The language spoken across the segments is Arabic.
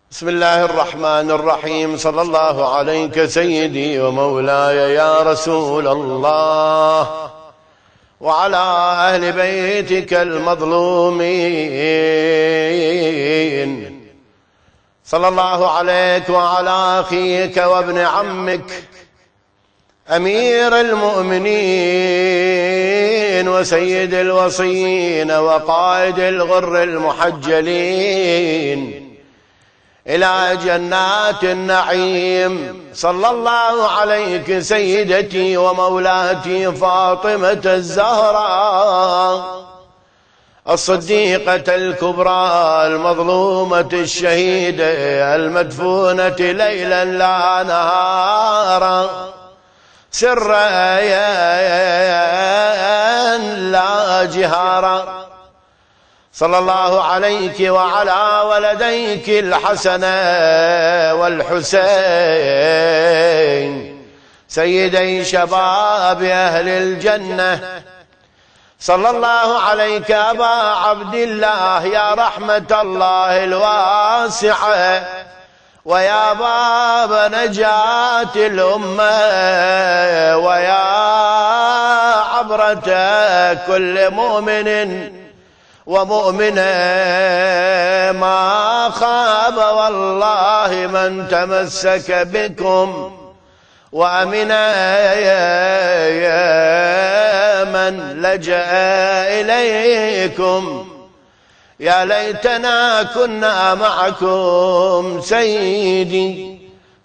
بسم الله الرحمن الرحيم. صلى الله عليك سيدي ومولاي يا رسول الله، وعلى أهل بيتك المظلومين. صلى الله عليك وعلى أخيك وابن عمك أمير المؤمنين وسيد الوصيين وقائد الغر المحجلين إلى جنات النعيم. صلى الله عليك سيدتي ومولاتي فاطمة الزهراء الصديقة الكبرى المظلومة الشهيدة المدفونة ليلا لا نهارا، سرا لا جهارا. صلى الله عليك وعلى ولديك الحسن والحسين سيدي شباب أهل الجنة. صلى الله عليك أبا عبد الله يا رحمة الله الواسعة، ويا باب نجاة الأمة، ويا عبرة كل مؤمن ومؤمنة ما خاب والله من تمسك بكم، وأمنا من لجأ إليكم. يا ليتنا كنا معكم سيدي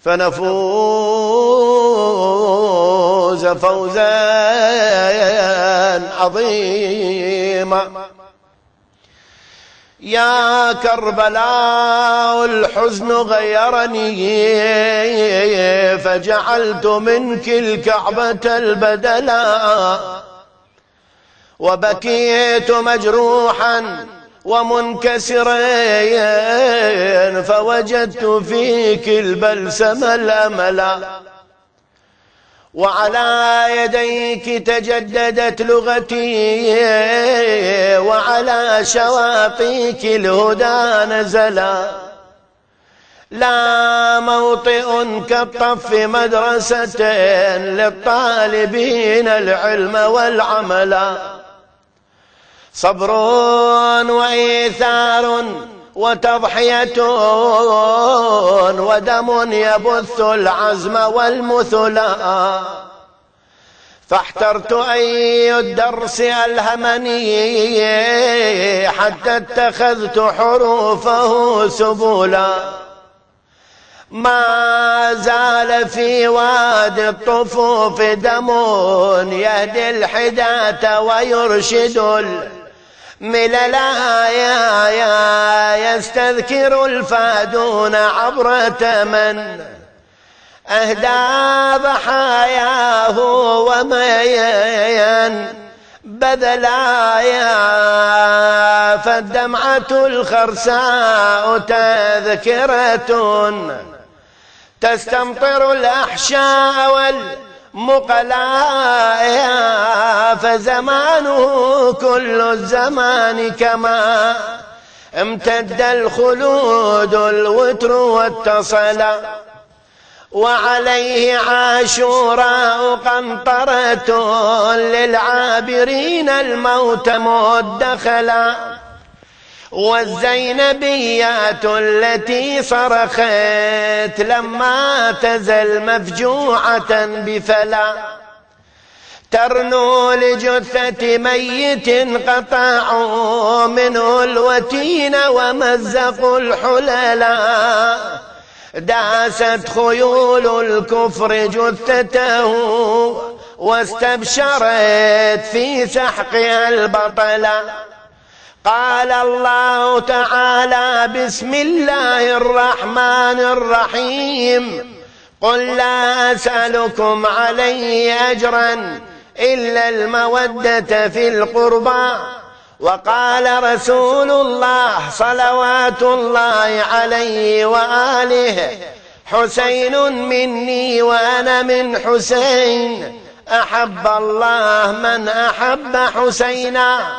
فنفوز فوزا عظيما. يا كربلاء الحزن غيرني فجعلت منك الكعبة البدلا، وبكيت مجروحا ومنكسرا فوجدت فيك البلسم الأملا، وعلى يديك تجددت لغتي، وعلى شواطئك الهدى نزلا. لا موطئ كالطف مدرسة للطالبين العلم والعملا، صبر وإيثار وتضحية ودم يبث العزم والمثلا. فاحترت أي الدرس ألهمني حتى اتخذت حروفه سبلا. ما زال في وادي الطفوف دم يهدي الحداة ويرشد مللا، يستذكر الفادون عبرة من أهدى ضحاياه ومن بذلايا. فالدمعة الخرساء تذكرة تستمطر الأحشاء والمقلايا، فزمانه كل الزمان كما امتد الخلود الوتر واتصلا. وعليه عاشوراء قنطرة للعابرين الموت مدخلا، والزينبيات التي صرخت لما تزل مفجوعة بفلا، ترنو لجثة ميت قطعوا منه الوتين ومزقوا الحللا. داست خيول الكفر جثته واستبشرت في سحقها البطلا. قال الله تعالى بسم الله الرحمن الرحيم قل لا أسألكم عليه أجرا إلا المودة في القربى. وقال رسول الله صلوات الله عليه وآله حسين مني وأنا من حسين، أحب الله من أحب حسينا.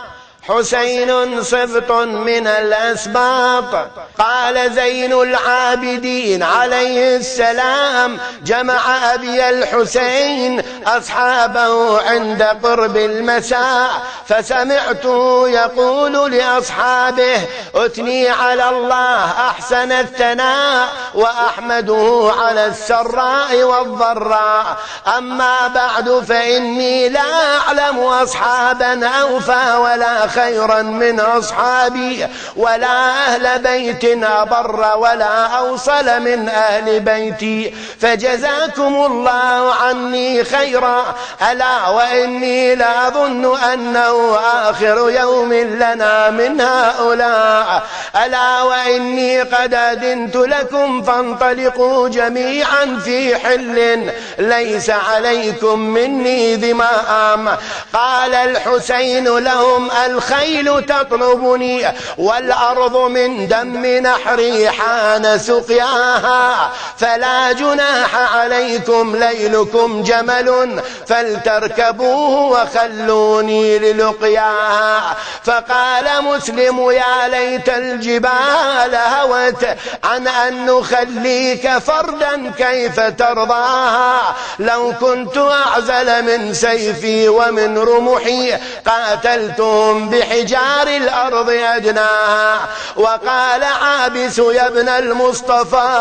حسين سبط من الأسباط. قال زين العابدين عليه السلام: جمع أبي الحسين أصحابه عند قرب المساء، فسمعته يقول لأصحابه: أثني على الله أحسن الثناء وأحمده على السراء والضراء، أما بعد فإني لا أعلم أصحابا أوفى ولا خيرا من أصحابي، ولا أهل بيت أبر ولا أوصل من أهل بيتي، فجزاكم الله عني خيرا. ألا وإني لأظن أنه آخر يوم لنا من هؤلاء. ألا وإني قد أذنت لكم فانطلقوا جميعا في حل ليس عليكم مني ذمام. قال الحسين لهم: الخيل تطلبني والأرض من دم نحري حان سقياها، فلا جناح عليكم، ليلكم جمل فلتركبوه وخلوني للقياها. فقال مسلم: يا ليت الجبال هوت عن أن نخليك فردا، كيف ترضاها؟ لو كنت أعزل من سيفي ومن رمحي قاتلتهم بحجار الأرض أدناها. وقال عابس: يا ابن المصطفى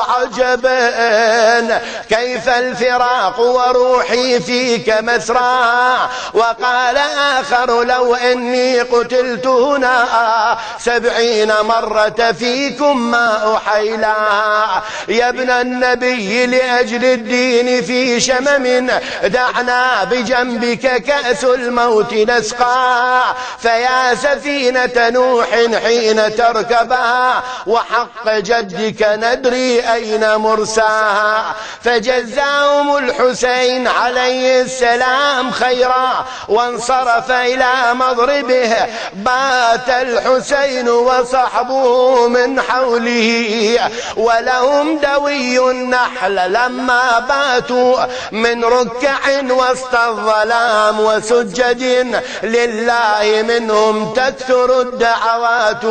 عجبا، كيف الفراق وروحي فيك مسراها. وقال آخر: لو إني قتلت هنا 70 مرة فيكم ما أحيلاها. يا ابن النبي لأجل الدين في شمم، دعنا بجنبك كأس الموت نسقى، فيا سفينة نوح حين تركبها، وحق جدك ندري أين مرساها. فجزاهم الحسين عليه السلام خيرا وانصرف إلى مضربه. بات الحسين وصحبه من حوله ولهم دوي النحل، لما باتوا من ركع وسط الظلام وسجد لله منهم تكثر الدعوات.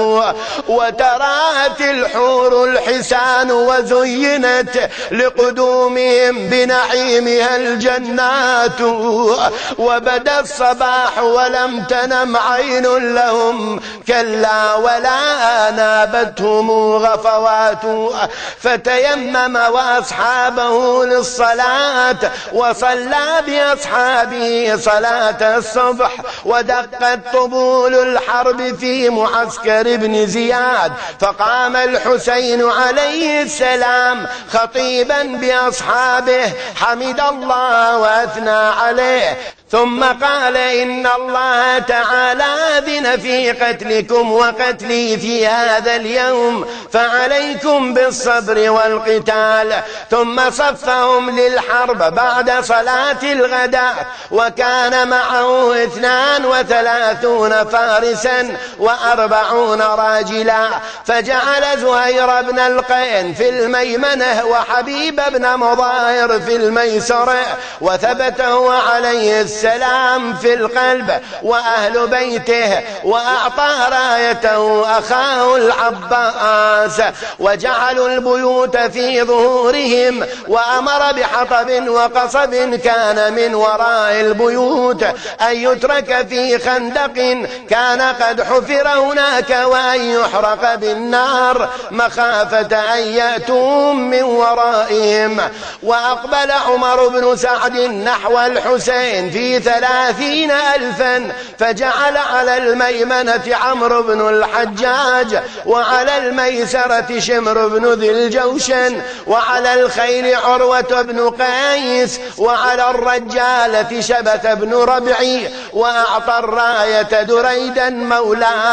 وترات الحور الحسان وزينت لقدومهم بنعيمها الجنات، وبدا الصباح ولم تنم عين لهم، كلا ولا نابتهم غفوات. فتيمم وأصحابه للصلاة، وصلى بأصحابه صلاة الصبح. ودقت طبول الحرب في معسكر ابن زياد، فقام الحسين عليه السلام خطيبا بأصحابه، حمد الله وأثنى عليه، ثم قال: إن الله تعالى أذن في قتلكم وقتلي في هذا اليوم، فعليكم بالصبر والقتال. ثم صفهم للحرب بعد صلاة الغداء، وكان معه 32 فارسا و40 راجلا. فجعل زهير بن القين في الميمنة، وحبيب بن مظاهر في الميسر، وثبته عليه السلام في القلب وأهل بيته، وأعطى رايته أخاه العباس. وجعلوا البيوت في ظهورهم، وأمر بحطب وقصب كان من وراء البيوت أن يترك في خندق كان قد حفر هناك، وأن يحرق بالنار مخافة أن يأتوهم من ورائهم. وأقبل عمر بن سعد نحو الحسين في 30,000، فجعل على الميمنة عمرو بن الحجاج، وعلى الميسرة شمر بن ذي الجوشن، وعلى الخيل عروة بن قيس، وعلى الرجالة شبث بن ربعي. وأعطى الراية دريدا مولاه،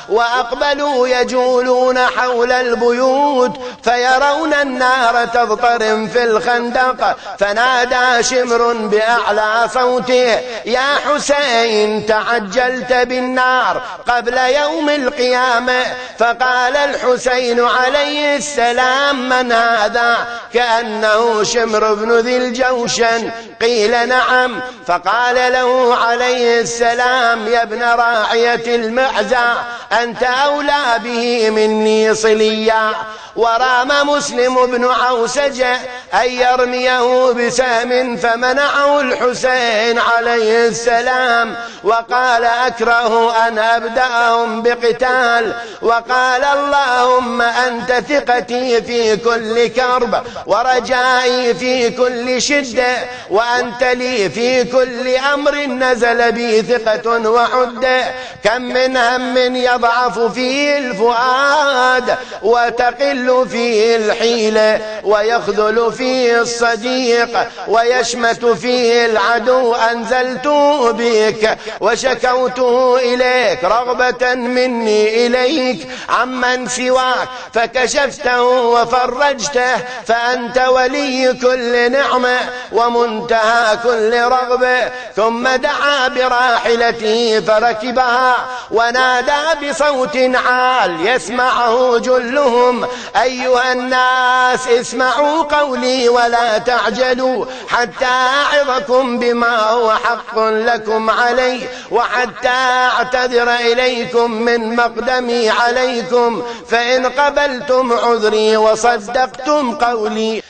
وأقبلوا يجولون حول البيوت فيرون النار تضطرم في الخندق، فنادى شمر بأعلى صوته: يا حسين تعجلت بالنار قبل يوم القيامة. فقال الحسين عليه السلام: من هذا؟ كأنه شمر بن ذي الجوشن. قيل: نعم. فقال له عليه السلام: يا ابن راعية المعزى، أنت أولى به مني صليا. ورام مسلم بن عوسجة أن يرميه بسهم فمنعه الحسين عليه السلام، وقال: أكره أن أبدأهم بقتال. وقال: اللهم أنت ثقتي في كل كرب ورجائي في كل شدة، وأنت لي في كل أمر نزل بي ثقة وحدة. كم من هم يضعف فيه الفؤاد وتقل فيه الحيلة، ويخذل فيه الصديق ويشمت فيه العدو. أنزلته بك وشكوته إليك رغبة مني إليك عمن سواك، فكشفته وفرجته، فأنت ولي كل نعمة ومنتهى كل رغبة. ثم دعا براحلته فركبها ونادى بصوت عال يسمعه جلهم: أيها الناس، اسمعوا قولي ولا تعجلوا حتى أعظكم بما هو حق لكم علي، وحتى أعتذر إليكم من مقدمي عليكم. فإن قبلتم عذري وصدقتم قولي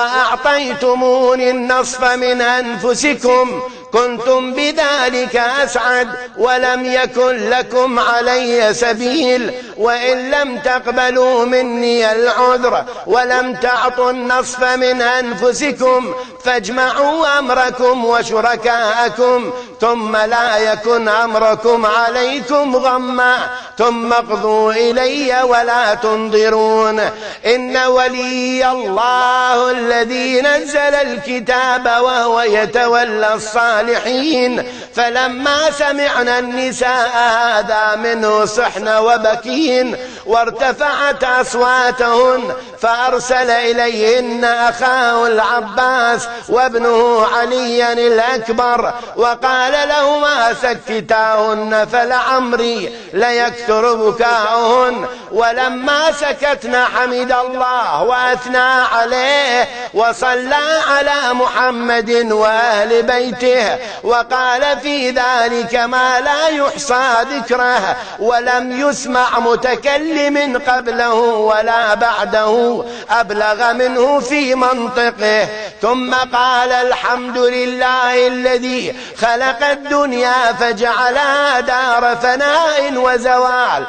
وأعطيتموني النصف من أنفسكم كنتم بذلك أسعد، ولم يكن لكم علي سبيل. وإن لم تقبلوا مني العذر ولم تعطوا النصف من أنفسكم فاجمعوا أمركم وشركاءكم، ثم لا يكن أمركم عليكم غما، ثم اقضوا إلي ولا تنظرون. إن ولي الله الذي نزل الكتاب وهو يتولى الصالحين. فلما سمعنا النساء هذا منه صحن وبكين وارتفعت أصواتهن، فأرسل إليهن أخاه العباس وابنه عليا الأكبر، وقال لهما: سكتاهن فلعمري ليكثر بكاؤهن. ولما سكتنا حمد الله وأثنى عليه وصلى على محمد وأهل بيته، وقال في ذلك ما لا يحصى ذكره، ولم يسمع متكلم قبله ولا بعده أبلغ منه في منطقه. ثم قال: الحمد لله الذي خلق الدنيا فجعلها دار فناء وزوال،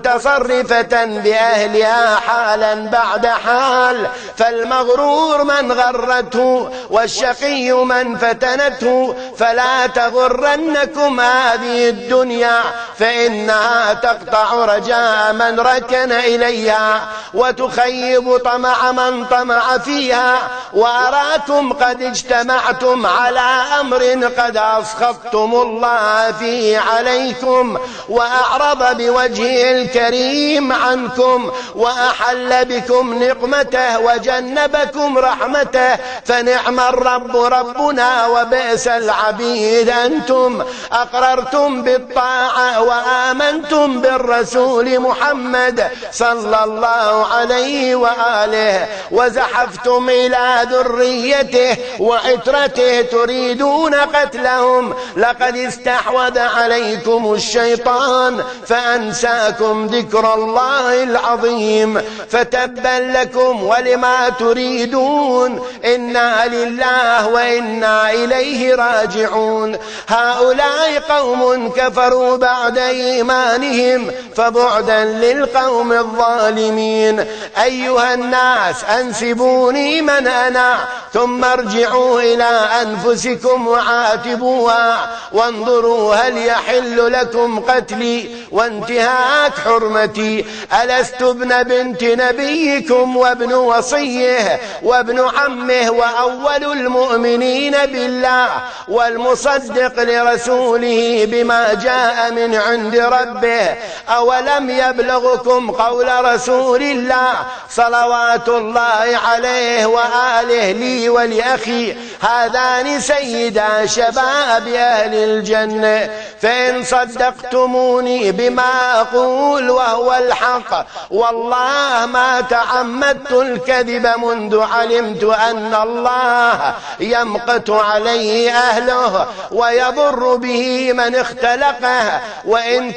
متصرفة بأهلها حالا بعد حال. فالمغرور من غرته والشقي من فتنته، فلا تغرنكم هذه الدنيا فإنها تقطع رجاء من ركن إليها وتخيب طمع من طمع فيها. وأراكم قد اجتمعتم على أمر قد أسخطتم الله فيه عليكم، وأعرض بوجهه الكريم عنكم، وأحل بكم نقمته وجنبكم رحمته. فنعم الرب ربنا وبئس العبيد أنتم. أقررتم بالطاعة وآمنتم بالرسول محمد صلى الله عليه وآله، وزحفتم إلى ذريته وعترته تريدون قتلهم. لقد استحوذ عليكم الشيطان فأنساكم ذكر الله العظيم، فتبا لكم ولما تريدون. إنا لله وإنا إليه راجعون. هؤلاء قوم كفروا بعد إيمانهم فبعدا للقوم الظالمين. أيها أيها الناس أنسبوني من أنا ثم ارجعوا إلى أنفسكم وعاتبوها وانظروا هل يحل لكم قتلي وانتهاك حرمتي. ألست ابن بنت نبيكم وابن وصيه وابن عمه وأول المؤمنين بالله والمصدق لرسوله بما جاء من عند ربه؟ أولم يبلغكم قول رسول الله صلوات الله عليه وآله لي ولأخي هذان سيدا شباب أهل الجنة، فإن صدقتموني بما أقول وهو الحق والله ما تعمدت الكذب منذ علمت أن الله يمقت عليه أهله ويضر به من اختلقه. وإن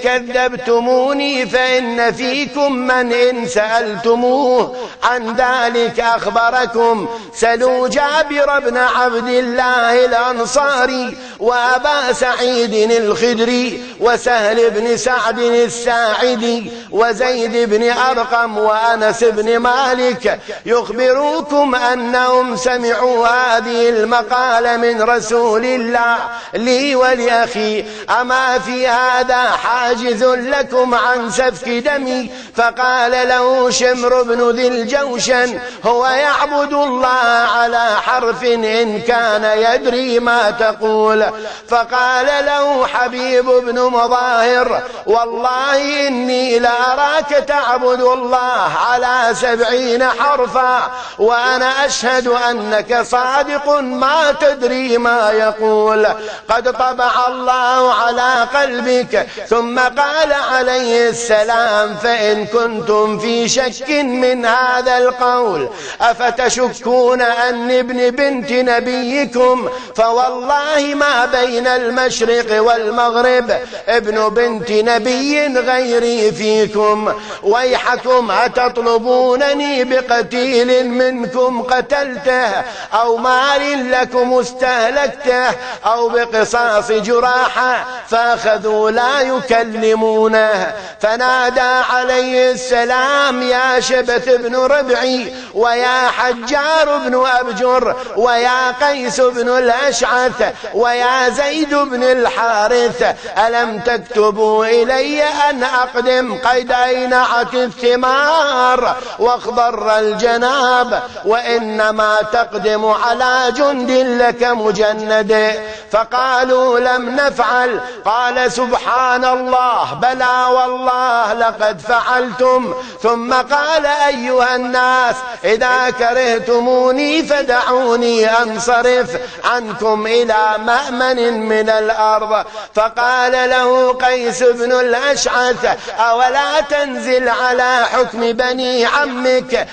كذبتموني فإن فيكم من إن سألتموه عن ذلك أخبركم. سلوا جابر بن عبد الله الأنصاري وأبا سعيد الخدري وسهل بن سعد الساعدي وزيد بن أرقم وأنس بن مالك يخبروكم أنهم سمعوا هذه المقالة من رسول الله لي ولأخي. أما في هذا حاجز لكم عن سفك دمي؟ فقال له شمر بن ذي الجوشن هو يعبد الله على حرف إن كان يدري ما تقول. فقال له حبيب بن مظاهر والله إني لأراك تعبد الله على 70 حرفا وأنا أشهد أنك صادق ما تدري ما يقول، قد طبع الله على قلبك. ثم قال عليه السلام فإن كنتم في شك من هذا القول أفتشكون أن ابن بنت نبيكم فوالله ما بين المشرق والمغرب ابن بنت نبي غيري فيكم. ويحكم أتطلبونني بقتيل منكم قتلته أو مال لكم استهلكته أو بقصاص جراحة؟ فأخذوا لا يكلمونه. فنادى عليه السلام يا شبث بن ربعي ويا حجار بن أبجر ويا قيس بن الأشعث ويا زيد بن الحارث ألم تكتبوا إلي أن أقدم قيد أينعة الثمار واخضر الجناب وإنما تقدم على جند لك مجند؟ فقالوا لم نفعل. قال سبحان الله بلى والله لقد فعلتم. ثم قال أيها الناس إذا كرهتموني فدعوني أنصرف عنكم إلى مأمن من الأرض. فقال له قيس بن الأشعث أولا تنزل على حكم بني عمك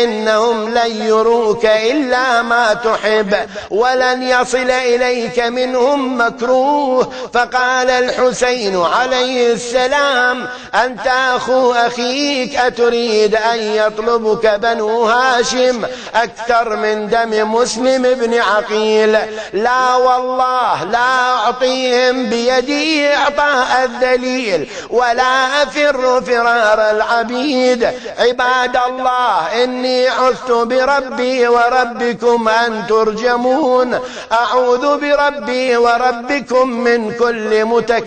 فإنهم لن يروك إلا ما تحب ولن يصل إليك منهم مكروه. فقال الحسين عليه السلام أنت أخو أخيك أتريد أن يطلبك بنو هاشم أكثر من دم مسلم بن عقيل؟ لا والله لا أعطيهم بيدي إعطاء الذليل ولا أفر فرار العبيد. عباد الله إني عذت بربي وربكم أن ترجمون. أعوذ بربي وربكم من كل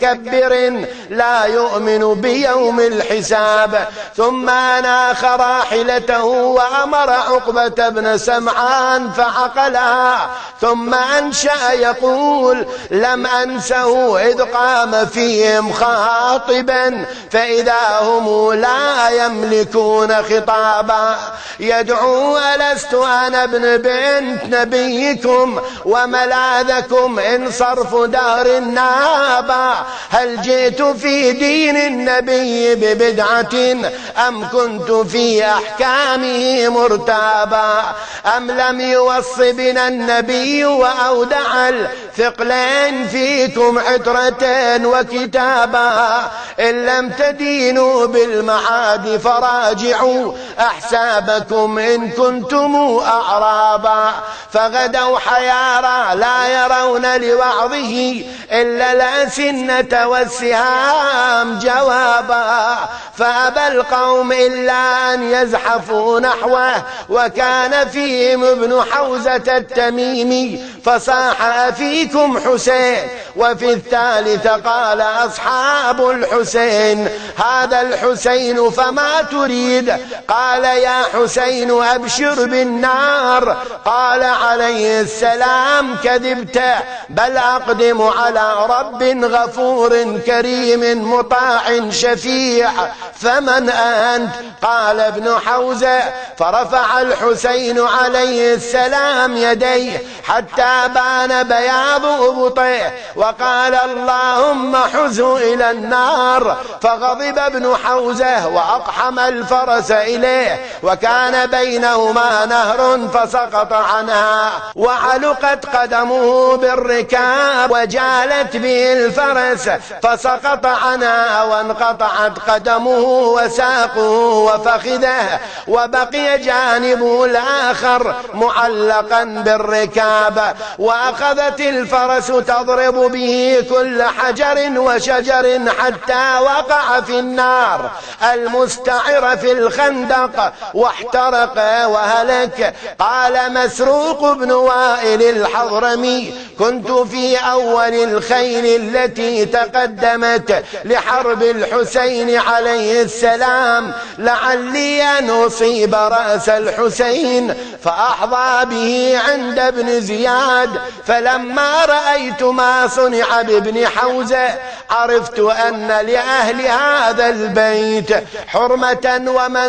متكبر لا يؤمن بيوم الحساب. ثم أناخ راحلته وأمر عقبة بن سمعان فعقلها ثم أنشأ يقول لم أنسه إذ قام فيهم خاطبا فإذا هم لا يملكون خطابا يدعو ألست أنا ابن بنت نبيكم وملاذكم إن صرف دهر النابا؟ هل جئت في دين النبي ببدعة أم كنت في أحكامه مرتابا؟ أم لم يوص بنا النبي وأودع ثقلين فيكم عترة وكتابا، إن لم تدينوا بالمعاد فراجعوا أحسابكم إن كنتم أعرابا. فغدوا حيارى لا يرون لوعظه إلا الأسنة والسهام جوابا، فأبى القوم إلا أن يزحفوا نحوه، وكان فيهم ابن حوزة التميمي فصاح أفيكم حسين. وفي الثالث قال أصحاب الحسين هذا الحسين فما تريد؟ قال يا حسين أبشر بالنار. قال عليه السلام كذبت، بل أقدم على رب غفور كريم مطاع شفيع، فمن أنت؟ قال ابن حوزة فرفع الحسين عليه السلام يديه حتى بان بياض أبطيه وقال اللهم حزه إلى النار. فغضب ابن حوزة وأقحم الفرس إليه، وكان بينهما نهر فسقط عنها، وعلقت قدمه بالركاب وجالت به الفرس فسقط عنها، وانقطعت قدمه وساقه وفخذه، وبقي جانبه الآخر معلقا بالركاب. وأخذت الفرس تضرب به كل حجر وشجر حتى وقع في النار المستعر في الخندق واحترق وهلك. قال مسروق بن وائل الحضرمي كنت في أول الخيل التي تقدمت لحرب الحسين عليه السلام، لعلي أن أصيب رأس الحسين فأحظى به عند ابن زياد. فلما رأيت ما صنع بابن حوزة عرفت أن لأهل هذا البيت حرمة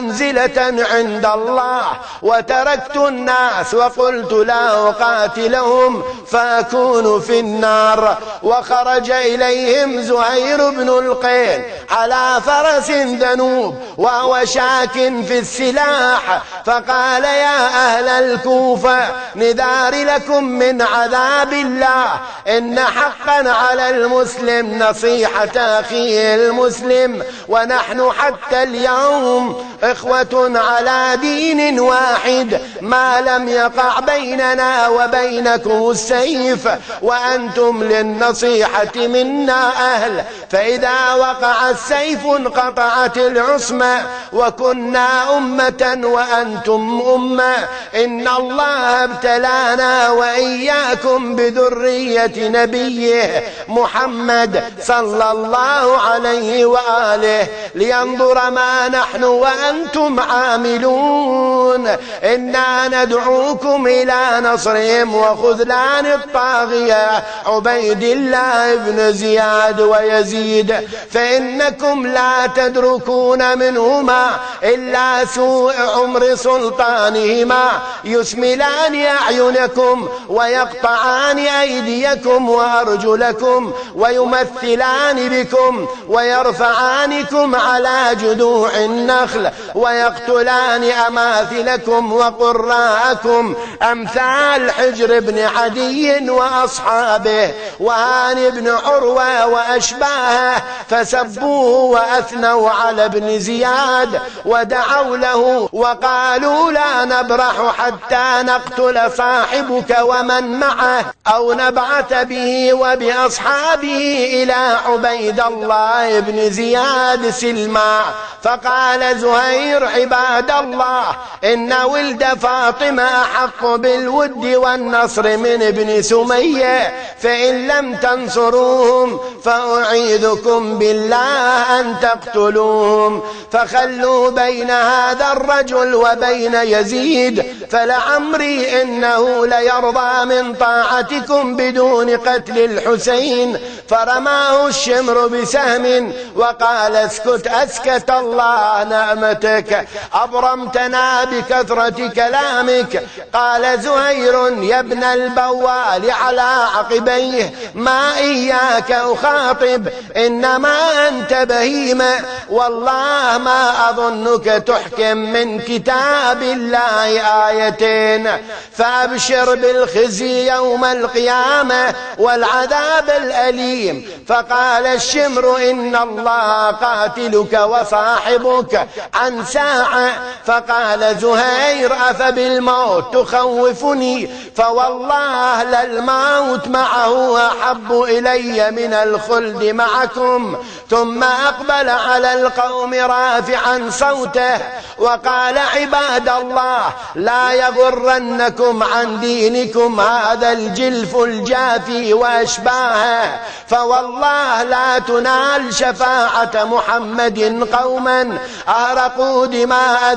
ومنزلة عند الله، وتركت الناس وقلت لا أقاتلهم فأكون في النار. وخرج إليهم زهير بن القين على فرس ذنوب وهو شاك في السلاح، فقال يا أهل الكوفة نذار لكم من عذاب الله، إن حقا على المسلم نصيحة أخيه المسلم، ونحن حتى اليوم إخوة على دين واحد، ما لم يقع بيننا وبينكم السيف، وأنتم للنصيحة منا أهل، فإذا وقع السيف انقطعت العصمة، وكنا أمة وأنتم أمة. إن الله ابتلانا وإياكم بذرية نبيه محمد صلى الله عليه وآله لينظر ما نحن وأنتم عاملون. إنا ندعوكم إلى نصرهم وخذلان الطاغية عبيد الله بن زياد ويزيد، فإنكم لا تدركون منهما إلا سوء عمر سلطانهما، يسملان أعينكم ويقطعان أيديكم وأرجلكم ويمثلان بكم ويرفعانكم على جذوع النخل ويقتلان أماثلكم وقراءكم أمثال حجر بن عدي وأصحابه وهان بن عروة وأشباهه، فسبوه وأثنوا على ابن زياد ودعوا له وقالوا لا نبرح حتى نقتل صاحبك ومن معه أو نبعث به وبأصحابه إلى عبيد الله بن زياد سلما. فقال زهير عباد الله إن ولد فاطمة أحق بالود والنصر من ابن سمية، فإن لم تنصروهم فأعيذكم بالله أن تقتلوهم، فخلوا بين هذا الرجل وبين يزيد، فلعمري إنه ليرضى من طاعتكم بدون قتل الحسين. فرماه الشمر بسهم وقال قال اسكت أسكت الله نعمتك، أبرمتنا بكثرة كلامك. قال زهير يا ابن البوال على عقبيه ما إياك أخاطب، إنما أنت بهيمة، والله ما أظنك تحكم من كتاب الله آيتين، فأبشر بالخزي يوم القيامة والعذاب الأليم. فقال الشمر إن الله قاتلك وصاحبك عن ساعة. فقال زهير أفبالموت تخوفني؟ فوالله للموت معه أحب إلي من الخلد معكم. ثم أقبل على القوم رافعا صوته وقال عباد الله لا يغرنكم عن دينكم هذا الجلف الجافي وأشباهه، فوالله لا تنال شفاعة محمد قوما أهرقوا دماء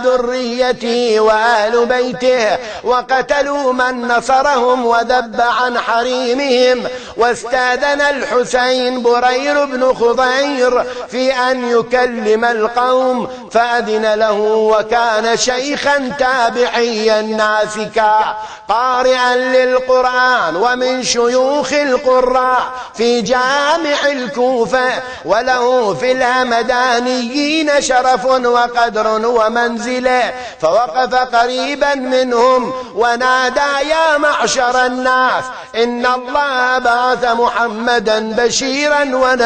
ذريته وآل بيته وقتلوا من نصرهم وذب عن حريمهم. واستاذن الحسين برير بن خضير في أن يكلم القوم فأذن له، وكان شيخا تابعيا ناسكا قارئا للقرآن ومن شيوخ القراء في جامع الكوفة، وله في الهمدانيين شرف وقدر ومنزله. فوقف قريبا منهم ونادى يا معشر الناس إن الله بعث محمدا بشيرا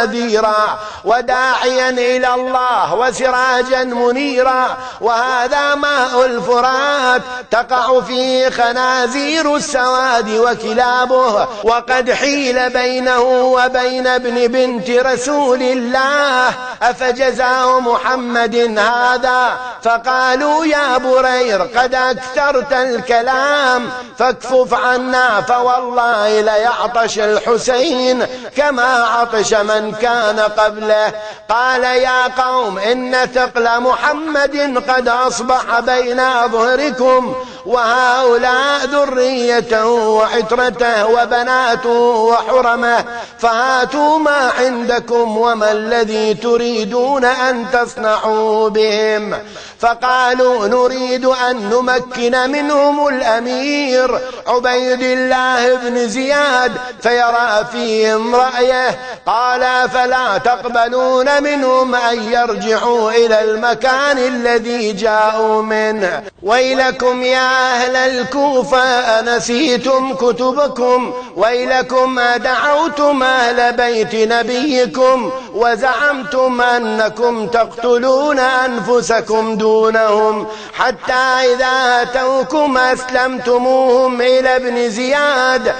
ونذيرا وداعيا إلى الله وسراجا منيرا، وهذا ماء الفرات تقع فيه خنازير السواد وكلابه، وقد حيل بينه وبين ابن بنت رسول الله، أفجزاء محمد هذا؟ فقالوا يا برير قد أكثرت الكلام فاكفف عنا، فوالله ليعطش الحسين كما عطش من كان قبله. قال يا قوم إن ثقل محمد قد أصبح بين أظهركم، وهؤلاء ذريته وعترته وبناته وحرمه، فهاتوا ما عندكم وما الذي تريدون أن تصنعوا بهم. فقالوا نريد أن نمكن منهم الأمير عبيد الله بن زياد فيرى فيهم رأيه. قال فلا تقبلون منهم أن يرجعوا إلى المكان الذي جاءوا منه؟ ويلكم يا أهل الكوفة أنسيتم كتبكم؟ ويلكم دعوتم أهل بيت نبيكم وزعمتم أنكم تقتلون أنفسكم دونهم، حتى إذا أتوكم أسلمتموهم إلى ابن زياد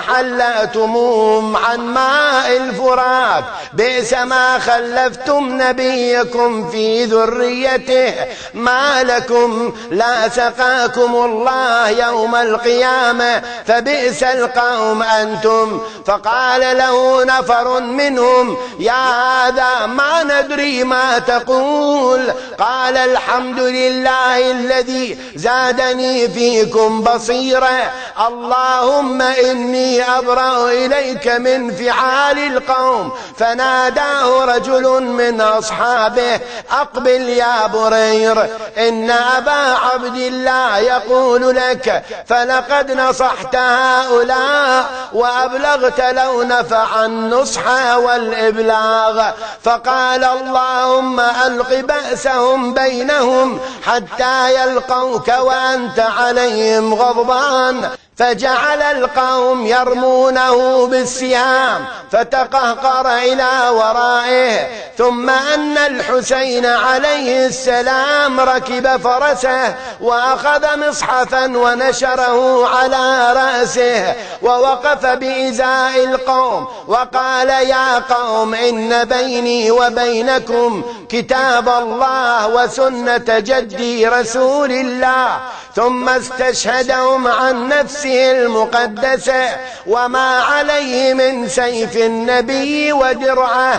وحلأتموهم عن ماء الفرات. بئس ما خلفتم نبيكم في ذريته، ما لكم لا سقاكم الله يوم القيامة، فبئس القوم أنتم. فقال له نفر منهم يا هذا ما ندري ما تقول. قال الحمد لله الذي زادني فيكم بصيرا، اللهم إني أبرأ إليك من فعال القوم. فناداه رجل من أصحابه أقبل يا برير إن أبا عبد الله يقول لك فلقد نصحت هؤلاء وأبلغت لو نفع النصح والإبلاغ. فقال اللهم ألق بأسهم بينهم حتى يلقوك وأنت عليهم غضبان. فجعل القوم يرمونه بالسهام فتقهقر إلى ورائه. ثم أن الحسين عليه السلام ركب فرسه وأخذ مصحفا ونشره على رأسه ووقف بإزاء القوم وقال يا قوم إن بيني وبينكم كتاب الله وسنة جدي رسول الله. ثم استشهدهم عن نفسه المقدسة وما عليه من سيف النبي ودرعه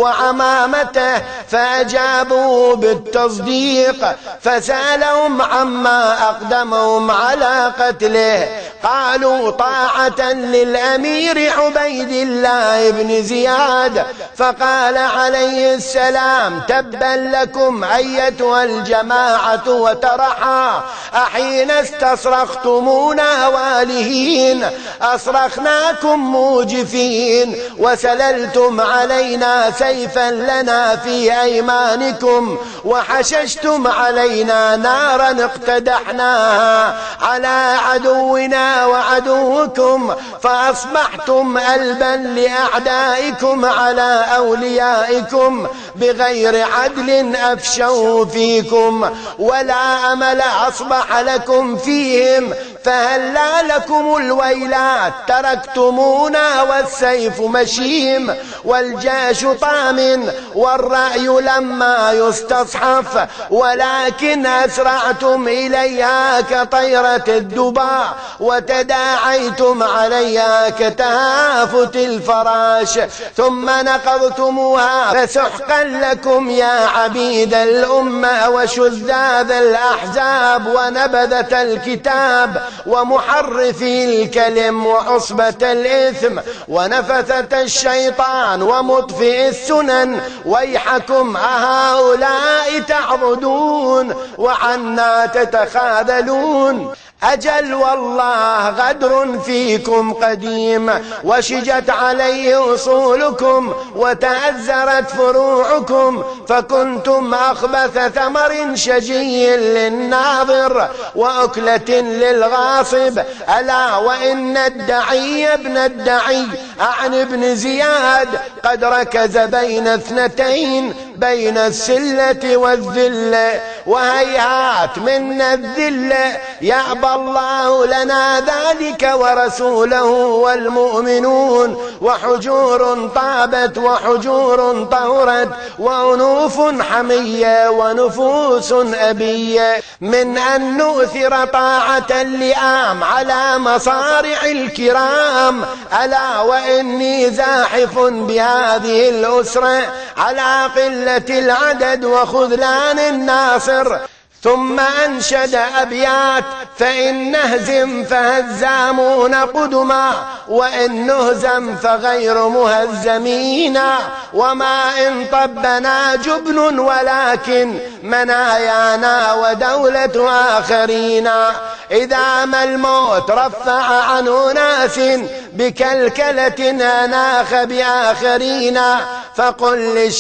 وعمامته، فأجابوا بالتصديق. فسألهم عما أقدمهم على قتله. قالوا طاعة للأمير عبيد الله بن زياد. فقال عليه السلام تبا لكم أيتها الجماعة وترحا، أحين استصرختمونا والهين أصرخناكم موجفين، وسللتم علينا سيفا لنا في أيمانكم، وحششتم علينا نارا اقتدحناها على عدونا وعدوكم، فأصبحتم ألبا لأعدائكم على أوليائكم، بغير عدل أفشوا فيكم، ولا أمل أصبح لكم فيهم، فهلا لكم الويلات تركتمونا والسيف مشيم، والجيش طام والرأي لما يستصحف، ولكن أسرعتم إليها كطيرة الدباء، وتداعيتم عليها كتهافت الفراش، ثم نقضتموها، فسحقا لكم يا عبيد الأمة وشذاذ الأحزاب ونبذة الكتاب ومحرفي الكلم وعصبة الإثم ونفثة الشيطان ومطفئ السنن، ويحكم أهؤلاء تعبدون وعنا تتخاذلون؟ أجل والله غدر فيكم قديم، وشجت عليه أصولكم وتأزرت فروعكم، فكنتم أخبث ثمر شجي للناظر وأكلة للغاصب. ألا وإن الدعي ابن الدعي عن ابن زياد قد ركز بين اثنتين، بين السلة والذلة، وهيهات من الذلة يأبى الله لنا ذلك ورسوله والمؤمنون، وحجور طابت وحجور طهرت وأنوف حمية ونفوس أبية، من أن نؤثر طاعة اللئام على مصارع الكرام. ألا وإني زاحف بهذه الأسرة على قلة العدد وخذلان الناصر. ثم أنشد أبيات: فإن نهزم فهزامون قدما، وإن نهزم فغير مهزمين، وما إن طبنا جبن ولكن منايانا ودولة آخرين. إذا ما الموت رفع عنه ناس بكلكلة أناخ بآخرين، فقل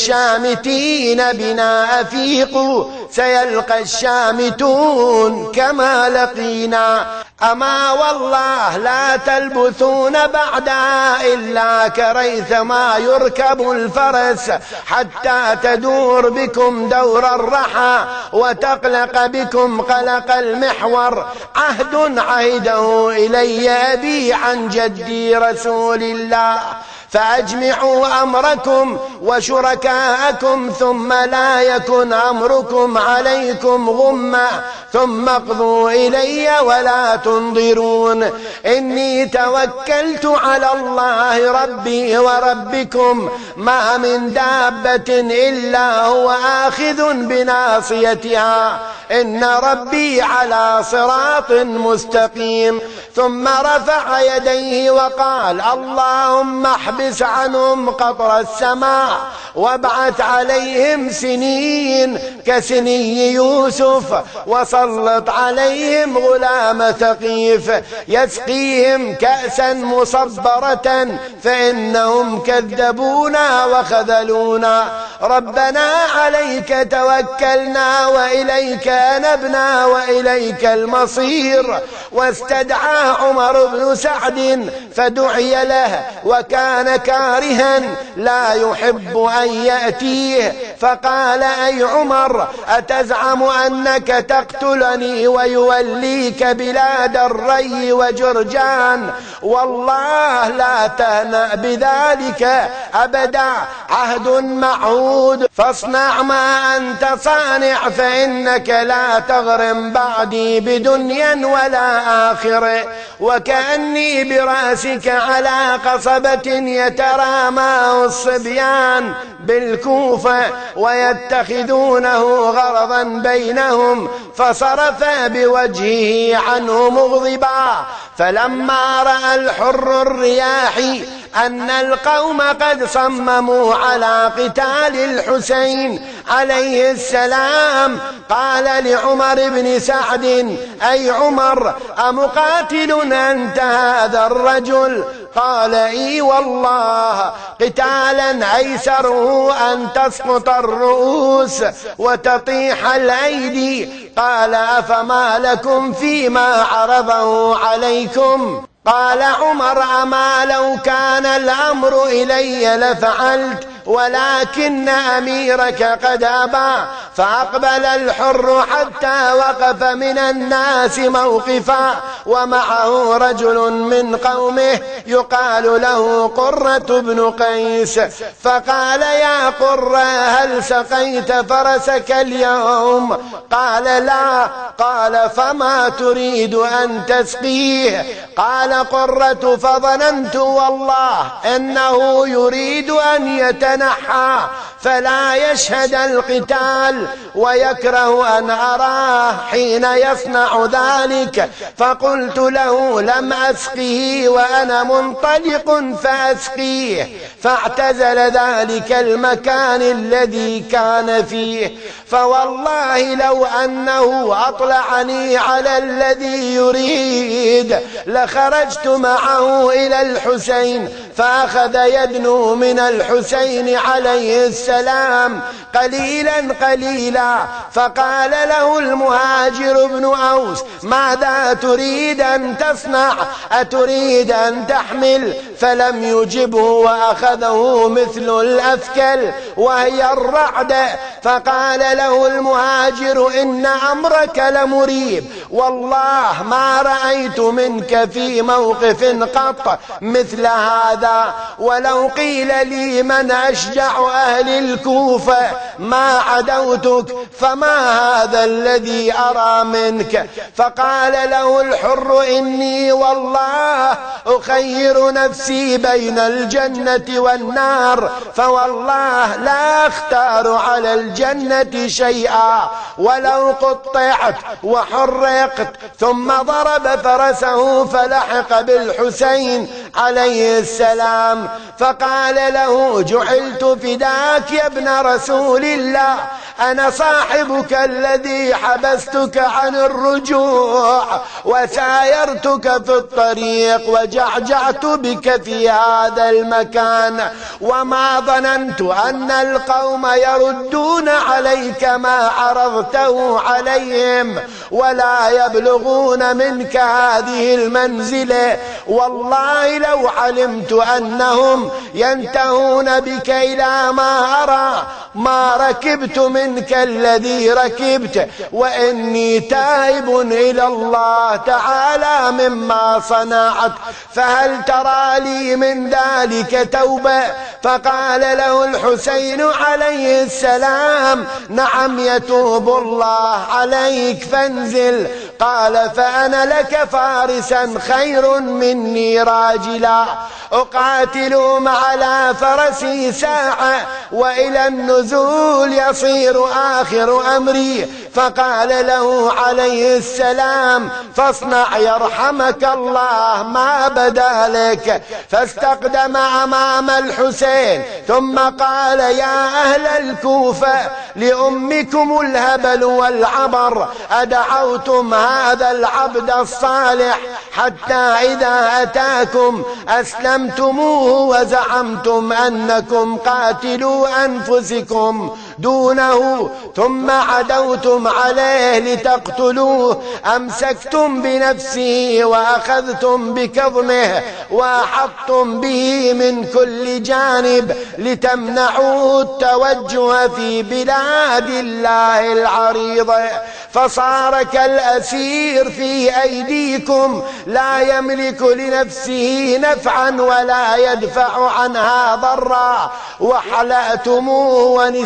للشامتين بنا أفيقوا سيلقى الشامتون كما لقينا. أما والله لا تلبثون بعدها إلا كريثما يركب الفرس، حتى تدور بكم دور الرحى وتقلق بكم قلق المحور. عهد عهده إلي أبي عن جدي رسول الله، فأجمعوا أمركم وشركاءكم، ثم لا يكن أمركم عليكم غمة، ثم اقضوا إلي ولا تنظرون. إني توكلت على الله ربي وربكم، ما من دابة إلا هو آخذ بناصيتها، إن ربي على صراط مستقيم. ثم رفع يديه وقال: اللهم احبس عنهم قطر السماء، وابعث عليهم سنين كسني يوسف، وسلط عليهم غلام ثقيف يسقيهم كأسا مصبرة، فإنهم كذبونا وخذلونا. ربنا عليك توكلنا وإليك أنبنا وإليك المصير. واستدعى عمر بن سعد فدعي له، وكان كارها لا يحب أن يأتيه، فقال: أي عمر، أتزعم أنك تقتلني ويوليك بلاد الري وجرجان؟ والله لا تهنأ بذلك أبدا، عهد معهود، فاصنع ما أنت صانع، فإنك لا تغرم بعدي بدنيا ولا آخرة. وكأني برأسك على قصبة يترامى الصبيان بالكوفة، ويتخذونه غرضا بينهم، فصرف بوجهه عنه مغضبا. فلما رأى الحر الرياحي أن القوم قد صمموا على قتال الحسين عليه السلام، قال لعمر بن سعد: أي عمر، أمقاتل أنت هذا الرجل؟ قال: إي والله، قتالا أيسره أن تسقط الرؤوس وتطيح الأيدي. قال: أفما لكم فيما عرضه عليكم؟ قال عمر: أما لو كان الأمر إلي لفعلت، ولكن أميرك قد أبى. فأقبل الحر حتى وقف من الناس موقفا، ومعه رجل من قومه يقال له قرة بن قيس، فقال: يا قرة، هل سقيت فرسك اليوم؟ قال: لا. قال: فما تريد أن تسقيه؟ قال قرة: فظننت والله أنه يريد أن يتنحى فلا يشهد القتال، ويكره أن أراه حين يصنع ذلك. فقلت له: لم أسقه وأنا منطلق فأسقيه. فاعتزل ذلك المكان الذي كان فيه. فوالله لو أنه أطلعني على الذي يريد لخرجت معه إلى الحسين، فأخذ يدنو من الحسين عليه السلام قليلا قليلا. فقال له المهاجر بن أوس: ماذا تريد أن تصنع؟ أتريد أن تحمل؟ فلم يجبه، وأخذه مثل الأثكل وهي الرعد. فقال له المهاجر: إن أمرك لمريب، والله ما رأيت منك في موقف قط مثل هذا. ولو قيل لي من أشجع أهل الكوفة ما عدوتك، فما هذا الذي أرى منك؟ فقال له الحر: إني والله أخير نفسي بين الجنة والنار، فوالله لا أختار على الجنة شيئا ولو قطعت وحرقت. ثم ضرب فرسه فلحق بالحسين عليه السلام، فقال له: جعلت فداك يا ابن رسول الله، أنا صاحبك الذي حبستك عن الرجوع وسايرتك في الطريق وجعجعت بك في هذا المكان، وما ظننت أن القوم يردون عليك ما عرضته عليهم ولا يبلغون منك هذه المنزلة. والله لو علمت أنهم ينتهون بك إلى ما أرى ما ركبت منك الذي ركبت، وإني تائب إلى الله تعالى مما صنعت، فهل ترى لي من ذلك توبة؟ فقال له الحسين عليه السلام: نعم، يتوب الله عليك، فانزل. قال: فأنا لك فارسا خير مني راجلا، أقاتل على فرسي ساعة وإلى النزول يصير آخر أمري. فقال له عليه السلام: فاصنع يرحمك الله ما بدا لك. فاستقدم أمام الحسين ثم قال: يا أهل الكوفة، لأمكم الهبل والعبر، أدعوتم هذا العبد الصالح حتى إذا أتاكم أسلمتموه وزعمتم أنكم قاتلوا أنفسكم دونه، ثم عدوتم عليه لتقتلوه، أمسكتم بنفسه وأخذتم بكظمه وأحطتم به من كل جانب لتمنعوه التوجه في بلاد الله العريضة، فصار كالأسير في أيديكم لا يملك لنفسه نفعا ولا يدفع عنها ضرا، وحلأتموه ونساء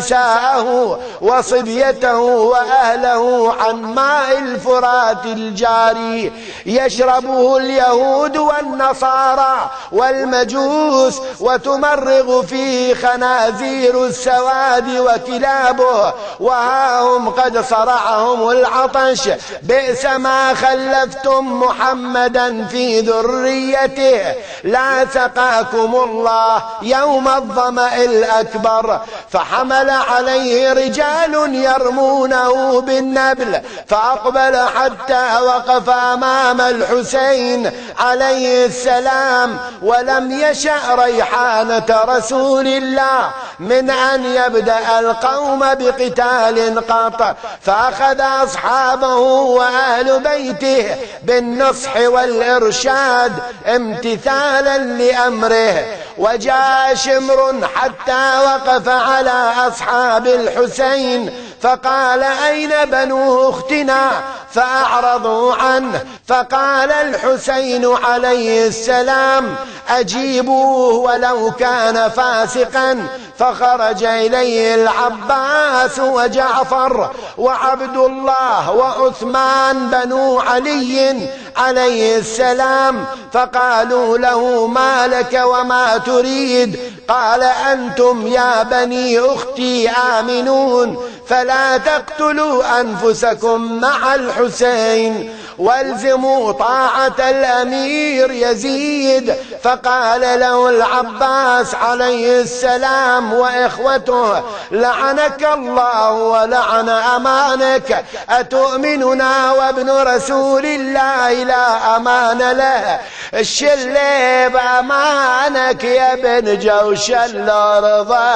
نساءه وصبيته وأهله عن ماء الفرات الجاري يشربه اليهود والنصارى والمجوس، وتمرغ فيه خنازير السواد وكلابه، وها هم قد صرعهم العطش. بئس ما خلفتم محمدا في ذريته، لا سقاكم الله يوم الظمأ الأكبر. فحمل عليه رجال يرمونه بالنبل، فأقبل حتى وقف أمام الحسين عليه السلام، ولم يشأ ريحانة رسول الله من أن يبدأ القوم بقتال قط، فأخذ أصحابه وأهل بيته بالنصح والإرشاد امتثالا لأمره. وجاء شمر حتى وقف على أصحاب الحسين فقال: أين بنو أختنا؟ فأعرضوا عنه، فقال الحسين عليه السلام: أجيبوه ولو كان فاسقا. فخرج إليه العباس وجعفر وعبد الله وعثمان بنو علي عليه السلام، فقالوا له: ما لك وما تريد؟ قال: أنتم يا بني أختي آمنون، فلا تقتلوا أنفسكم مع الحسين، والزموا طاعة الأمير يزيد. فقال له العباس عليه السلام وإخوته: لعنك الله ولعن أمانك، أتؤمننا وابن رسول الله لا أمان له؟ الشلي بأمانك يا ابن جوش الرضا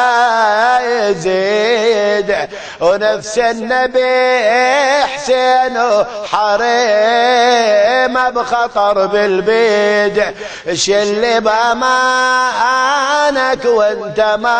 يزيد، ونفس النبي حسين حريم بخطر بالبيد. شل بأمانك وانت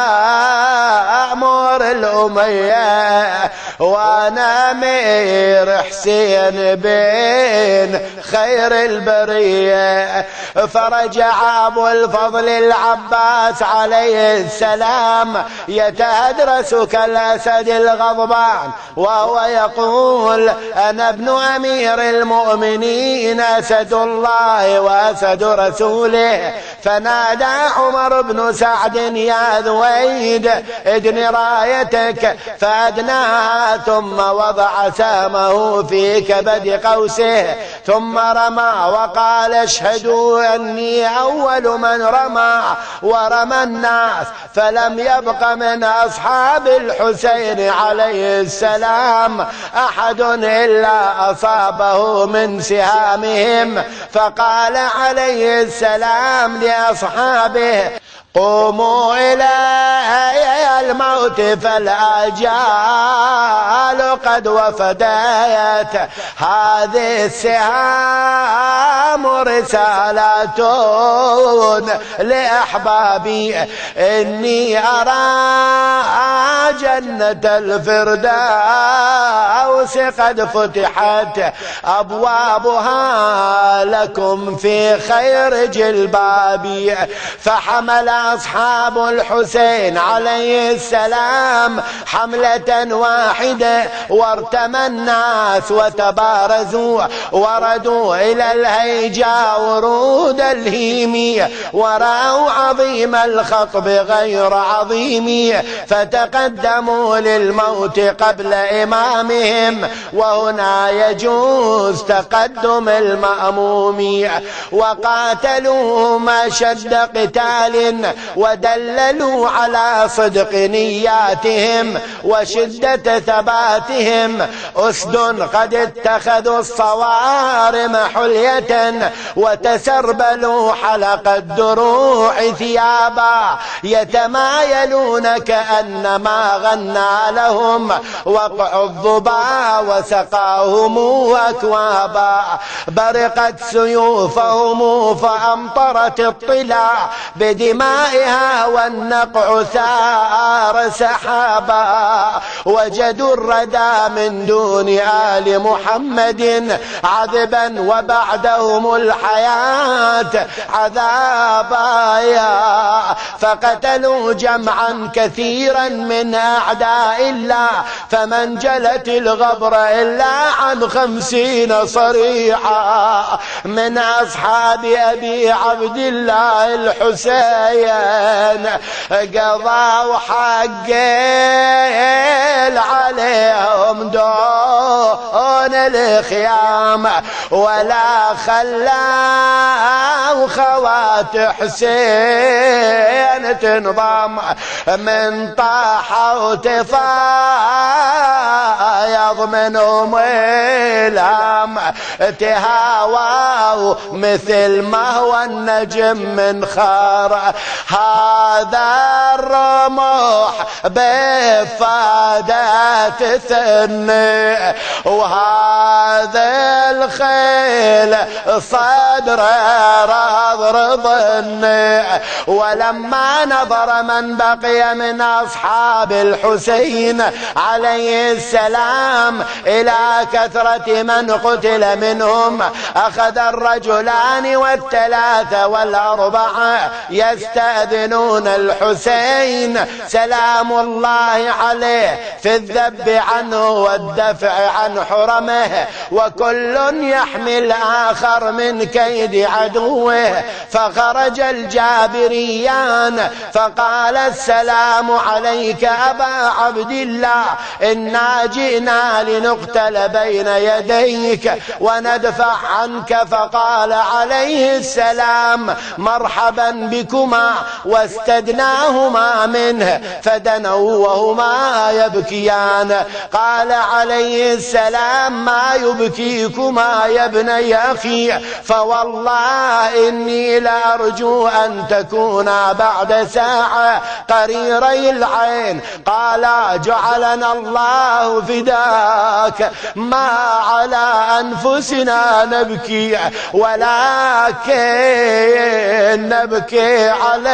مأمور الأمية، وانا أمير حسين بين خير البرية. فرجع أبو الفضل العباس عليه السلام يتهدرس كالأسد الغضبان، وهو يقول: أنا ابن أمير المؤمنين أسد الله وأسد رسوله. فنادى عمر بن سعد: يا ذويد ادن رايتك، فأدناها ثم وضع سامه في كبد قوسه، ثم رمى وقال: اشهدوا أني أول من رمى ورمى الناس. فلم يبق من أصحاب الحسين عليه السلام أحد إلا أصابه من سهامهم. فقال عليه السلام لأصحابه: قوموا إلى الموت فالآجال قد وفدت، هذه السهام رسالات لأحبابي، إني أرى جنة الفردوس قد فتحت أبوابها لكم في خير جلبابي. فحمل أصحاب الحسين عليه السلام حملة واحدة، وارتمى الناس وتبارزوا، وردوا إلى الهيجاء ورود الهيم، ورأوا عظيم الخطب غير عظيم، فتقدموا للموت قبل إمامهم، وهنا يجوز تقدم المأموم. وقاتلوا ما شد قتال، ودللوا على صدق نياتهم وشدة ثباتهم. أسد قد اتخذوا الصوارم حلية، وتسربلوا حلق الدروع ثيابا، يتمايلون كأنما غنى لهم وقع الظبا وسقاهم أكوابا. برقت سيوفهم فأمطرت الطلا بدماء مائها والنقع ثار سحابا وجدوا الردى من دون آل محمد عذبا وبعدهم الحياة عذابا فقتلوا جمعا كثيرا من أعداء الله فمن جلت الغبر إلا عن 50 صريحا من أصحاب أبي عبد الله الحسين قضوا حقين عليهم دون الخيام ولا خلاه خوات حسين تنضم من طاح وتفايض منهم الهام تهاووا مثل ما هو النجم من خار هذا الرمح بفادة ثني وهذا الخيل صدر رضني ولما نظر من بقي من أصحاب الحسين عليه السلام إلى كثرة من قتل منهم أخذ الرجلان والثلاثة والأربعة يستأذنون الحسين سلام الله عليه في الذب عنه والدفع عن حرمه وكل يحمل آخر من كيد عدوه فخرج الجابريان فقال السلام عليك أبا عبد الله إنا جئنا لنقتل بين يديك وندفع عنك فقال عليه السلام مرحبا بكما واستدناهما منه فدنوا وهما يبكيان قال عليه السلام ما يبكيكما يا ابني أخي فوالله إني لأرجو أن تكونا بعد ساعة قريري العين قال جعلنا الله فداك ما على أنفسنا نبكي ولكن نبكي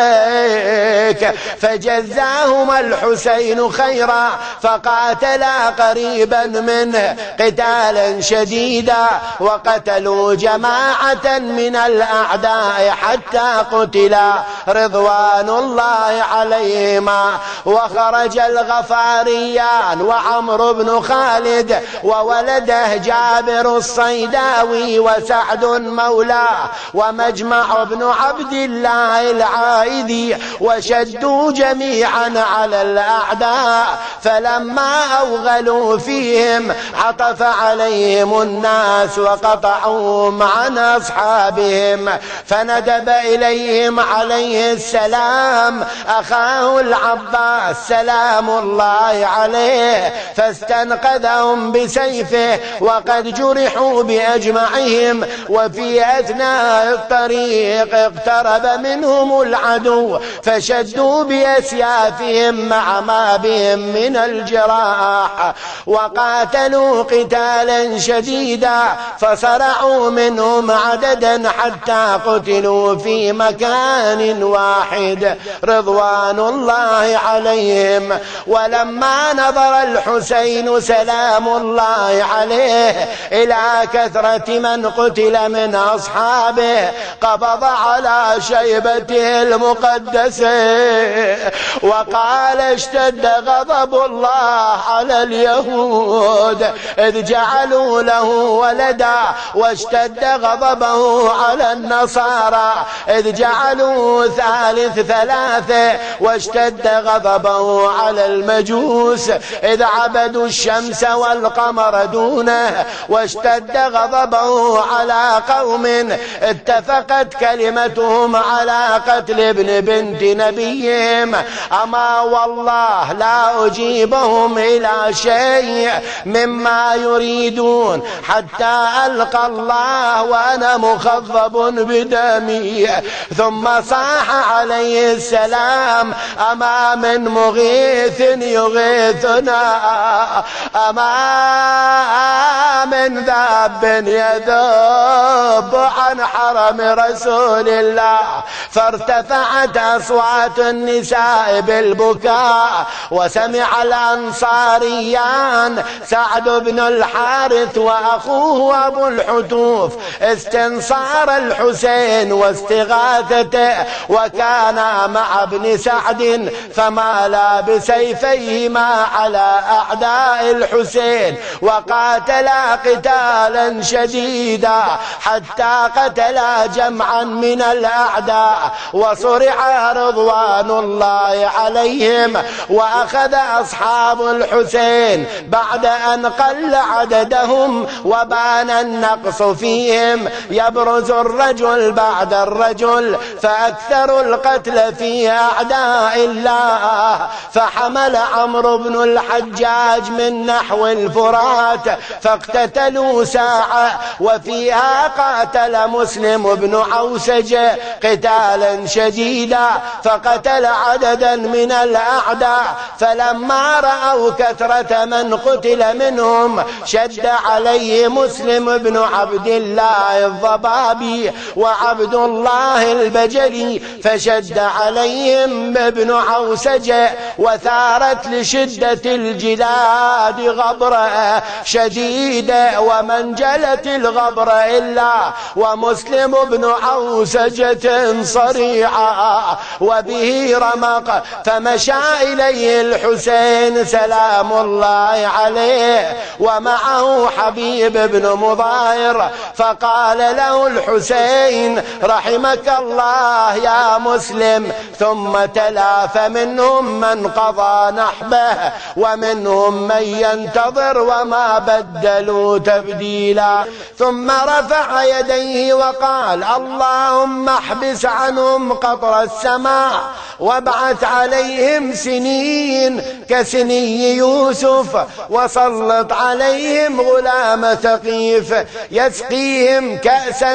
عليك فجزاهما الحسين خيرا فقاتلا قريبا منه قتالا شديدا وقتلوا جماعة من الأعداء حتى قتلا رضوان الله عليهما وخرج الغفاريان وعمرو بن خالد وولده جابر الصيداوي وسعد مولاه ومجمع بن عبد الله العائذي وشدوا جميعا على الأعداء فلما أوغلوا فيهم عطف عليهم الناس وقطعوهم عن أصحابهم فندب إليهم عليه السلام أخاه العباس سلام الله عليه فاستنقذهم بسيفه وقد جرحوا بأجمعهم وفي أثناء الطريق اقترب منهم العدو فشدوا بأسيافهم مع ما بهم من الجراح وقاتلوا قتالا شديدا فصرعوا منهم عددا حتى قتلوا في مكان واحد رضوان الله عليهم ولما نظر الحسين سلام الله عليه إلى كثرة من قتل من أصحابه قبض على شيبته المقدسة وقال اشتد غضب الله على اليهود إذ جعلوا له ولدا واشتد غضبه على النصارى إذ جعلوا ثالث ثلاثة واشتد غضبه على المجوس إذ عبدوا الشمس والقمر دونه واشتد غضبه على قوم اتفقت كلمتهم على قتل ابن بنت نبيهم أما والله لا أجيبهم إلى شيء مما يريدون حتى ألقى الله وأنا مخضب بدمي ثم صاح عليه السلام السلام أما من مغيث يغيثنا أما من ذاب يذب عن حرم رسول الله. فارتفعت أصوات النساء بالبكاء وسمع الأنصاريان سعد بن الحارث وأخوه أبو الحتوف استنصار الحسين واستغاثته، وكان مع ابن سعد فمالا بسيفيهما على أعداء الحسين وقاتلا قتالا شديدا حتى قتلا جمعا من الأعداء وصرع رضوان الله عليهم. وأخذ أصحاب الحسين بعد أن قل عددهم وبان النقص فيهم يبرز الرجل بعد الرجل، فأكثر القتل في أعداء الله. فحمل عمرو بن الحجاج من نحو الفرات فاقتتلوا ساعة، وفيها قاتل مسلم بن عوسج قتالا شديدا فقتل عددا من الأعداء. فلما رأوا كثرة من قتل منهم شد عليه مسلم بن عبد الله الضبابي وعبد الله البجلي فشد عليهم ابن عوسج، وثارت لشدة الجلاد غبرة شديدة ومنجلت الغبر إلا ومسلم بن عوسجة صريعة وبه رمق. فمشى إليه الحسين سلام الله عليه ومعه حبيب بن مظاهر، فقال له الحسين رحمك الله يا مسلم، ثم تلا فمنهم من قضى نحبه ومنهم من ينتظر وما بدلوا تبديلا. ثم رفع يديه وقال اللهم احبس عنهم قطر السماء وابعث عليهم سنين كسني يوسف وسلط عليهم غلام ثقيف يسقيهم كأسا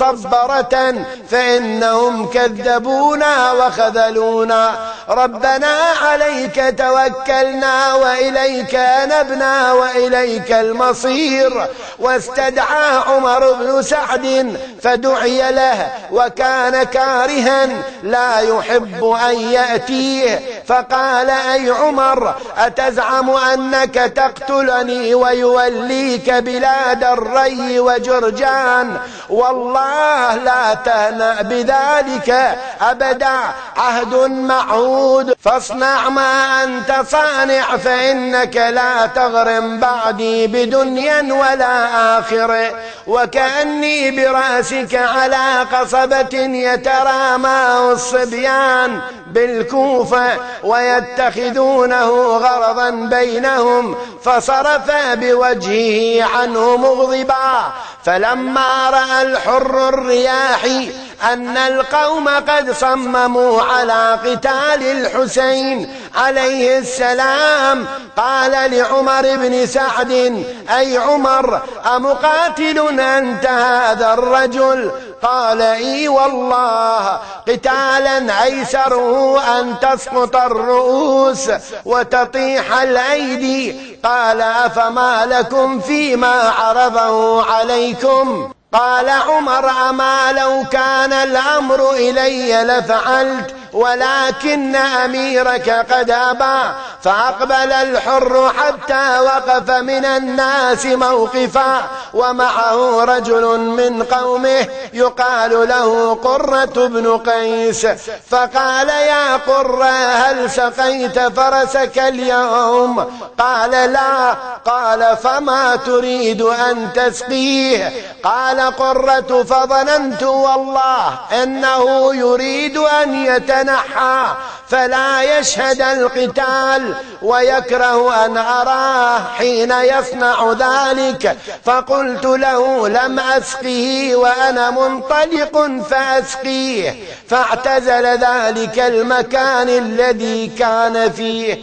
مصبرة فإنهم كذبونا وخذلونا. ربنا عليك توكلنا وإليك نبنا وإليك المصير. واستدعى عمر بن سعد فدعي له وكان كارها لا يحب أن يأتيه، فقال أي عمر أتزعم أنك تقتلني ويوليك بلاد الري وجرجان؟ والله لا تهنأ بذلك أبدا، عهد معهود، فاصنع ما أنت صانع فإنك لا تغرم بعدي بدنيا ولا آخرة. وكأني برأسك على قصبة يترامى الصبيان بالكوفة ويتخذونه غرضا بينهم، فصرف بوجهه عنه مغضبا. فلما رأى الحر الرياح أن القوم قد صمموا على قتال الحسين عليه السلام قال لعمر بن سعد أي عمر أمقاتل أنت هذا الرجل؟ قال إي والله، قتالا أيسره أن تسقط الرؤوس وتطيح الأيدي. قال أفما لكم فيما عرضه عليكم؟ قال عمر أما لو كان الأمر إلي لفعلت ولكن أميرك قد أبى. فأقبل الحر حتى وقف من الناس موقفا ومعه رجل من قومه يقال له قرة بن قيس، فقال يا قرة هل سقيت فرسك اليوم؟ قال لا. قال فما تريد أن تسقيه؟ قال قرة فظننت والله إنه يريد أن يتنحى فلا يشهد القتال. ويكره أن أراه حين يصنع ذلك، فقلت له لم أسقه وأنا منطلق فأسقيه، فاعتزل ذلك المكان الذي كان فيه.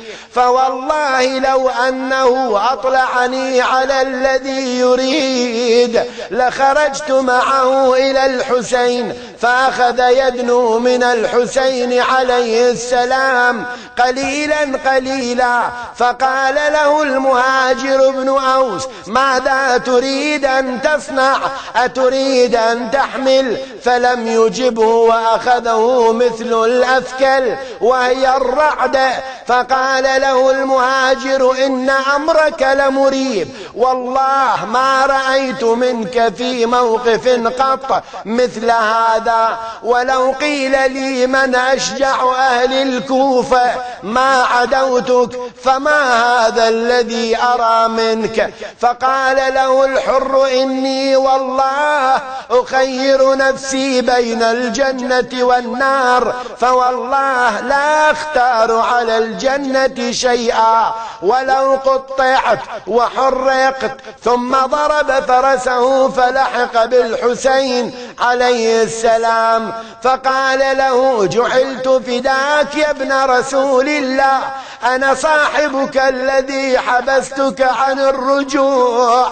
فوالله لو أنه أطلعني على الذي يريد لخرجت معه إلى الحسين، فأخذ يدنو من الحسين عليه السلام قليلا قليلا. فقال له المهاجر بن أوس ماذا تريد أن تصنع؟ أتريد أن تحمل؟ فلم يجبه وأخذه مثل الأثكل وهي الرعد. فقال له المهاجر إن أمرك لمريب، والله ما رأيت منك في موقف قط مثل هذا، ولو قيل لي من أشجع أهل الكوفة ما عدوتك، فما هذا الذي أرى منك؟ فقال له الحر إني والله أخير نفسي بين الجنة والنار، فوالله لا أختار على الجنة شيئا ولو قطعت وحرقت. ثم ضرب فرسه فلحق بالحسين عليه السلام، فقال له جعلت فداك يا ابن رسول الله، أنا صاحبك الذي حبستك عن الرجوع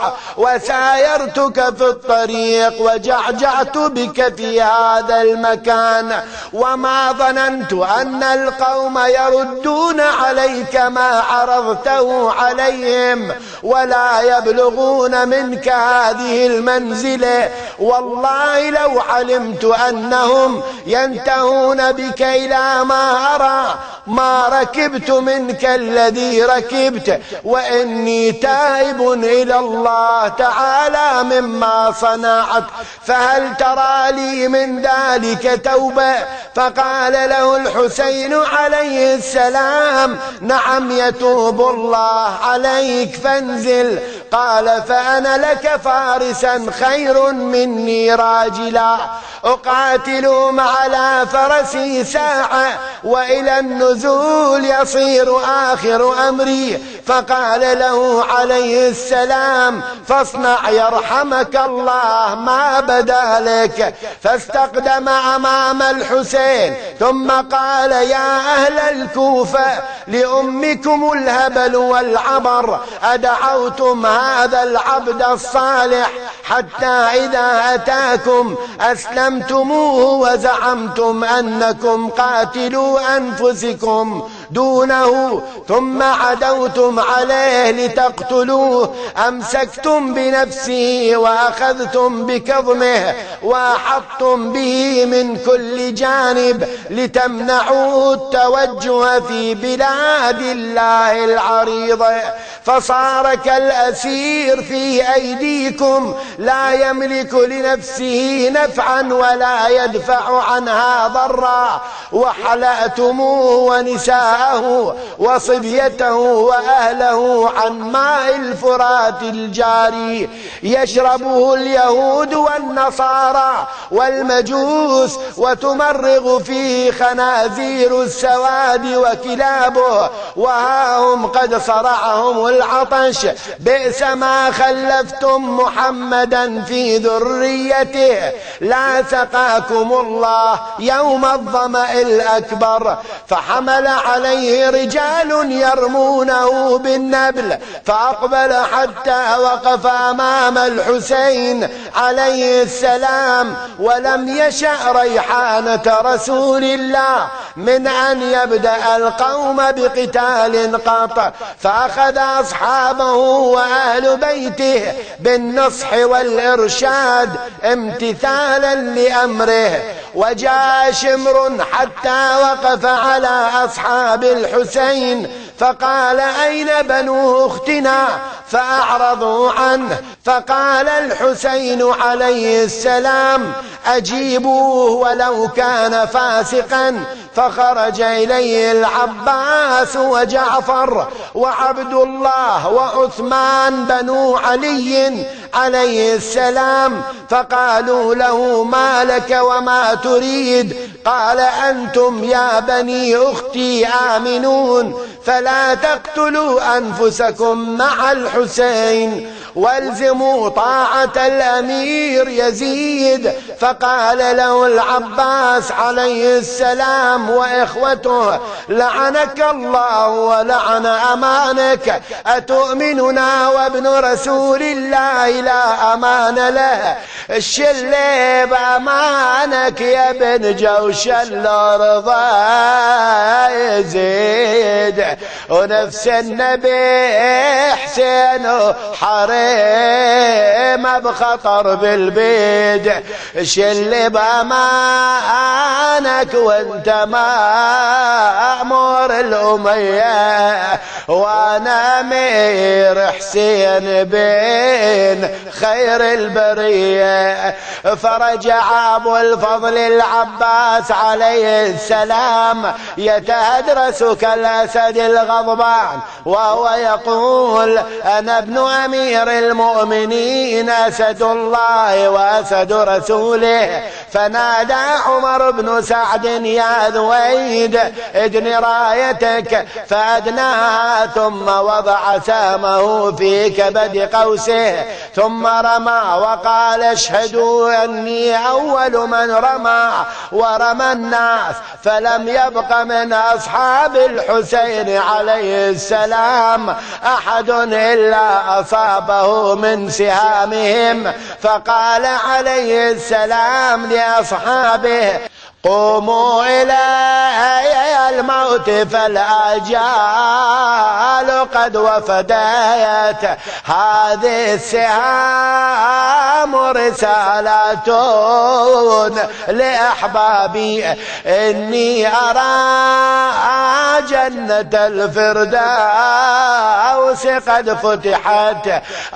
وسايرتك في الطريق وجعجعت بك في هذا المكان، وما ظننت أن القوم يردون عليك ما عرضته عليهم ولا يبلغون منك هذه المنزلة. والله لو علمت أنهم ينتهون بك إلى ما أرى ما ركبت منك الذي ركبت، وإني تائب إلى الله تعالى مما صنعت، فهل ترى لي من ذلك توبة؟ فقال له الحسين عليه السلام نعم يتوب الله عليك فانزل. قال فأنا لك فارسا خير مني راجلا، أقاتل على فرسي ساعة وإلى النزول يصير آخر أمري. فقال له عليه السلام فاصنع يرحمك الله ما بدا لك. فاستقدم أمام الحسين ثم قال يا أهل الكوفة لأمكم الهبل والعبر أدعوتم هذا العبد الصالح حتى إذا أتاكم أسلمتموه وزعمتم أنكم قاتلوا أنفسكم دونه، ثم عدوتم عليه لتقتلوه، أمسكتم بنفسه وأخذتم بكظمه وأحطتم به من كل جانب لتمنعوه التوجه في بلاد الله العريضة، فصار كالأسير في أيديكم لا يملك لنفسه نفعا ولا يدفع عنها ضرا، وحلأتموه ونساءه وصبيته وأهله عن ماء الفرات الجاري يشربه اليهود والنصارى والمجوس، وتمرغ فيه خنازير السواد وكلابه، وها هم قد صرعهم العطش. بئس ما خلفتم محمدا في ذريته، لا سقاكم الله يوم الظمأ الأكبر. فحمل عليه رجال يرمونه بالنبل، فأقبل حتى وقف أمام الحسين عليه السلام، ولم يشأ ريحانة رسول الله من أن يبدأ القوم بقتال قاطع، فأخذ أصحابه وأهل بيته بالنصح والإرشاد امتثالا لأمره. وجاء شمر حتى وقف على أصحاب الحسين فقال أين بنو أختنا؟ فأعرضوا عنه، فقال الحسين عليه السلام أجيبوه ولو كان فاسقا. فخرج إليه العباس وجعفر وعبد الله وعثمان بنو علي عليه السلام، فقالوا له ما لك وما تريد؟ قال أنتم يا بني أختي آمنون، فلا تقتلوا أنفسكم مع الحسين والزموا طاعة الأمير يزيد. فقال له العباس عليه السلام وإخوته: لعنك الله ولعن أمانك، أتؤمننا وابن رسول الله لا أمان له؟ الشلي بأمانك يا ابن جوشن رضا يزيد، ونفس النبي حسين حريم بخطر بالبيد. شل بأمانك وانت مأمور الأمية، وانا امير حسين بين خير البرية. فرجع ابو الفضل العباس عليه السلام يتهدرس كالاسد الغضبان وهو يقول: انا ابن امير المؤمنين اسد الله واسد رسوله. فنادى عمر بن سعد: يا ذويد ادن رايتك، فادناها ثم وضع سامه في كبد قوسه ثم رمى وقال: اشهدوا اني اول من رمى ورمى الناس، فلم يبق من اصحاب الحسين عليه السلام احد الا اصابه من سهامهم. فقال عليه السلام لاصحابه: قوموا إلى الموت فالآجال قد وفدت، هذه السهام رسالات لأحبابي، إني أرى جنة الفردوس قد فتحت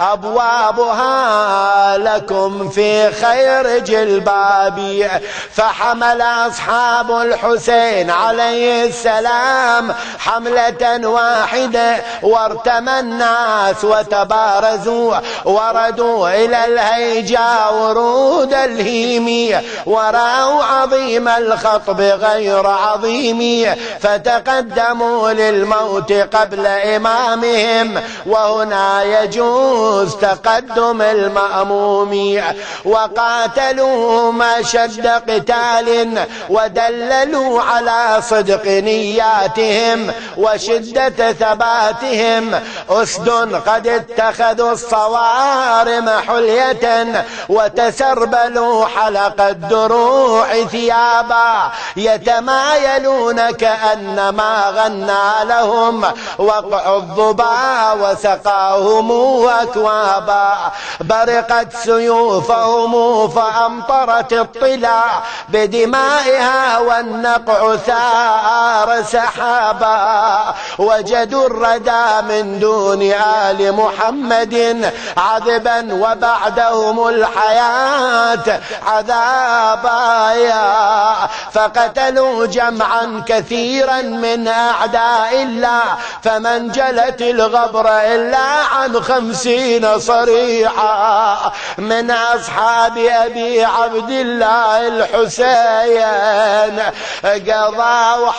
أبوابها لكم في خير جلبابي. فحمل أصحاب الحسين عليه السلام حملة واحدة وارتمى الناس وتبارزوا، وردوا إلى الهيجاء ورود الهيم، ورأوا عظيم الخطب غير عظيم، فتقدموا للموت قبل إمامهم، وهنا يجوز تقدم المأموم. وقاتلوا ما شد قتال، ودللوا على صدق نياتهم وشدة ثباتهم. أسد قد اتخذوا الصوارم حلية، وتسربلوا حلق الدروع ثيابا، يتمايلون كأنما غنى لهم وقع الظبا وسقاهم أكوابا. برقت سيوفهم فأمطرت الطلا بدمائها، والنقع ثار سحابا. وجدوا الردى من دون آل محمد عذبا، وبعدهم الحياة عذابا. فقتلوا جمعا كثيرا من أعداء الله، فمن جلت الغبر إلا عن 50 صريحا من أصحاب أبي عبد الله الحسين. قضوا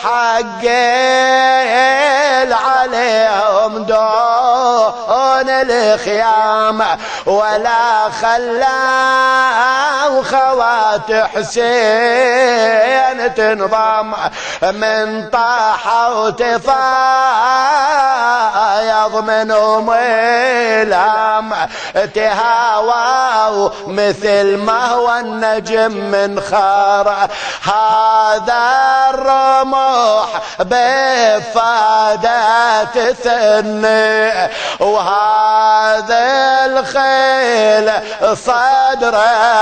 حقين عليهم دون الخيام، ولا خلوا خوات حسين تنضم. من طاح وتفايض منهم الهام، تهاووا مثل ما هو النجم من خار. هذا الرمح بفادة ثني، وهذا الخيل صدر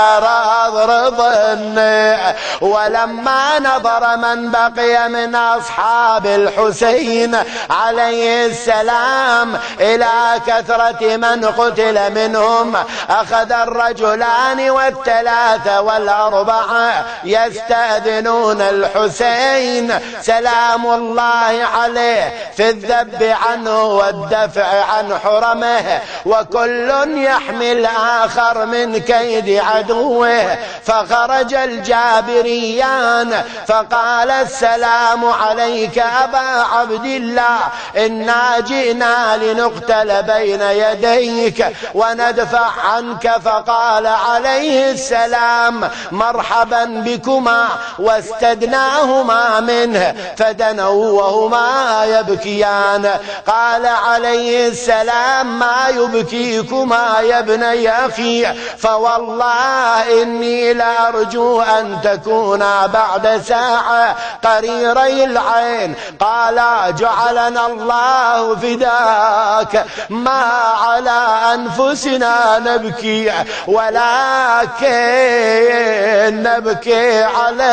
رضني. ولما نظر من بقي من أصحاب الحسين عليه السلام إلى كثرة من قتل منهم، أخذ الرجلان والثلاثة والأربعة يستأذنون الحسين سلام الله عليه في الذب عنه والدفع عن حرمه، وكل يحمل آخر من كيد عدوه. فخرج الجابريان فقال السلام عليك أبا عبد الله، إنا جئنا لنقتل بين يديك وندفع عنك. فقال عليه السلام مرحبا بكما، واستدناهما منه فدنوا وهما يبكيان. قال عليه السلام ما يبكيكما يا ابني أخي؟ فوالله إني لأرجو أن تكونا بعد ساعة قريري العين. قال جعلنا الله فداك، ما على أنفسنا نبكي ولكن نبكي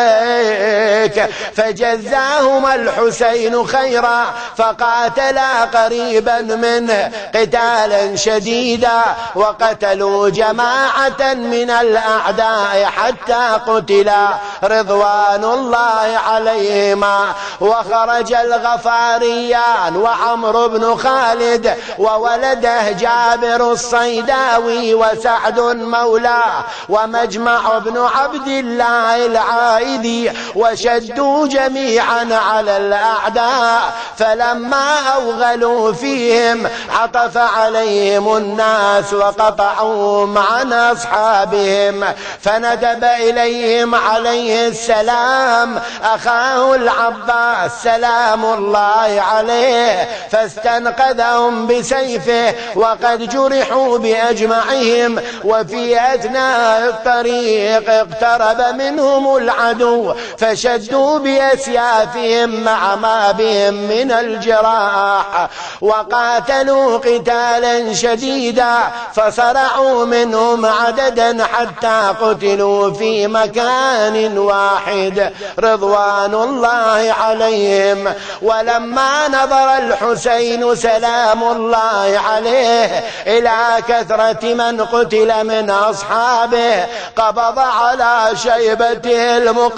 عليك. فجزاهما الحسين خيرا، فقاتلا قريبا منه قتالا شديدا، وقتلوا جماعة من الأعداء حتى قتلا رضوان الله عليهما. وخرج الغفاريان وعمرو بن خالد وولده جابر الصيداوي وسعد مولاه ومجمع بن عبد الله العائدي، وشدوا جميعا على الأعداء. فلما أوغلوا فيهم عطف عليهم الناس وقطعوهم عن أصحابهم، فندب إليهم عليه السلام أخاه العباس سلام الله عليه، فاستنقذهم بسيفه وقد جرحوا بأجمعهم. وفي أثناء الطريق اقترب منهم العدو، فشدوا بأسيافهم مع ما بهم من الجراح، وقاتلوا قتالا شديدا، فصرعوا منهم عددا حتى قتلوا في مكان واحد رضوان الله عليهم. ولما نظر الحسين سلام الله عليه إلى كثرة من قتل من أصحابه، قبض على شيبته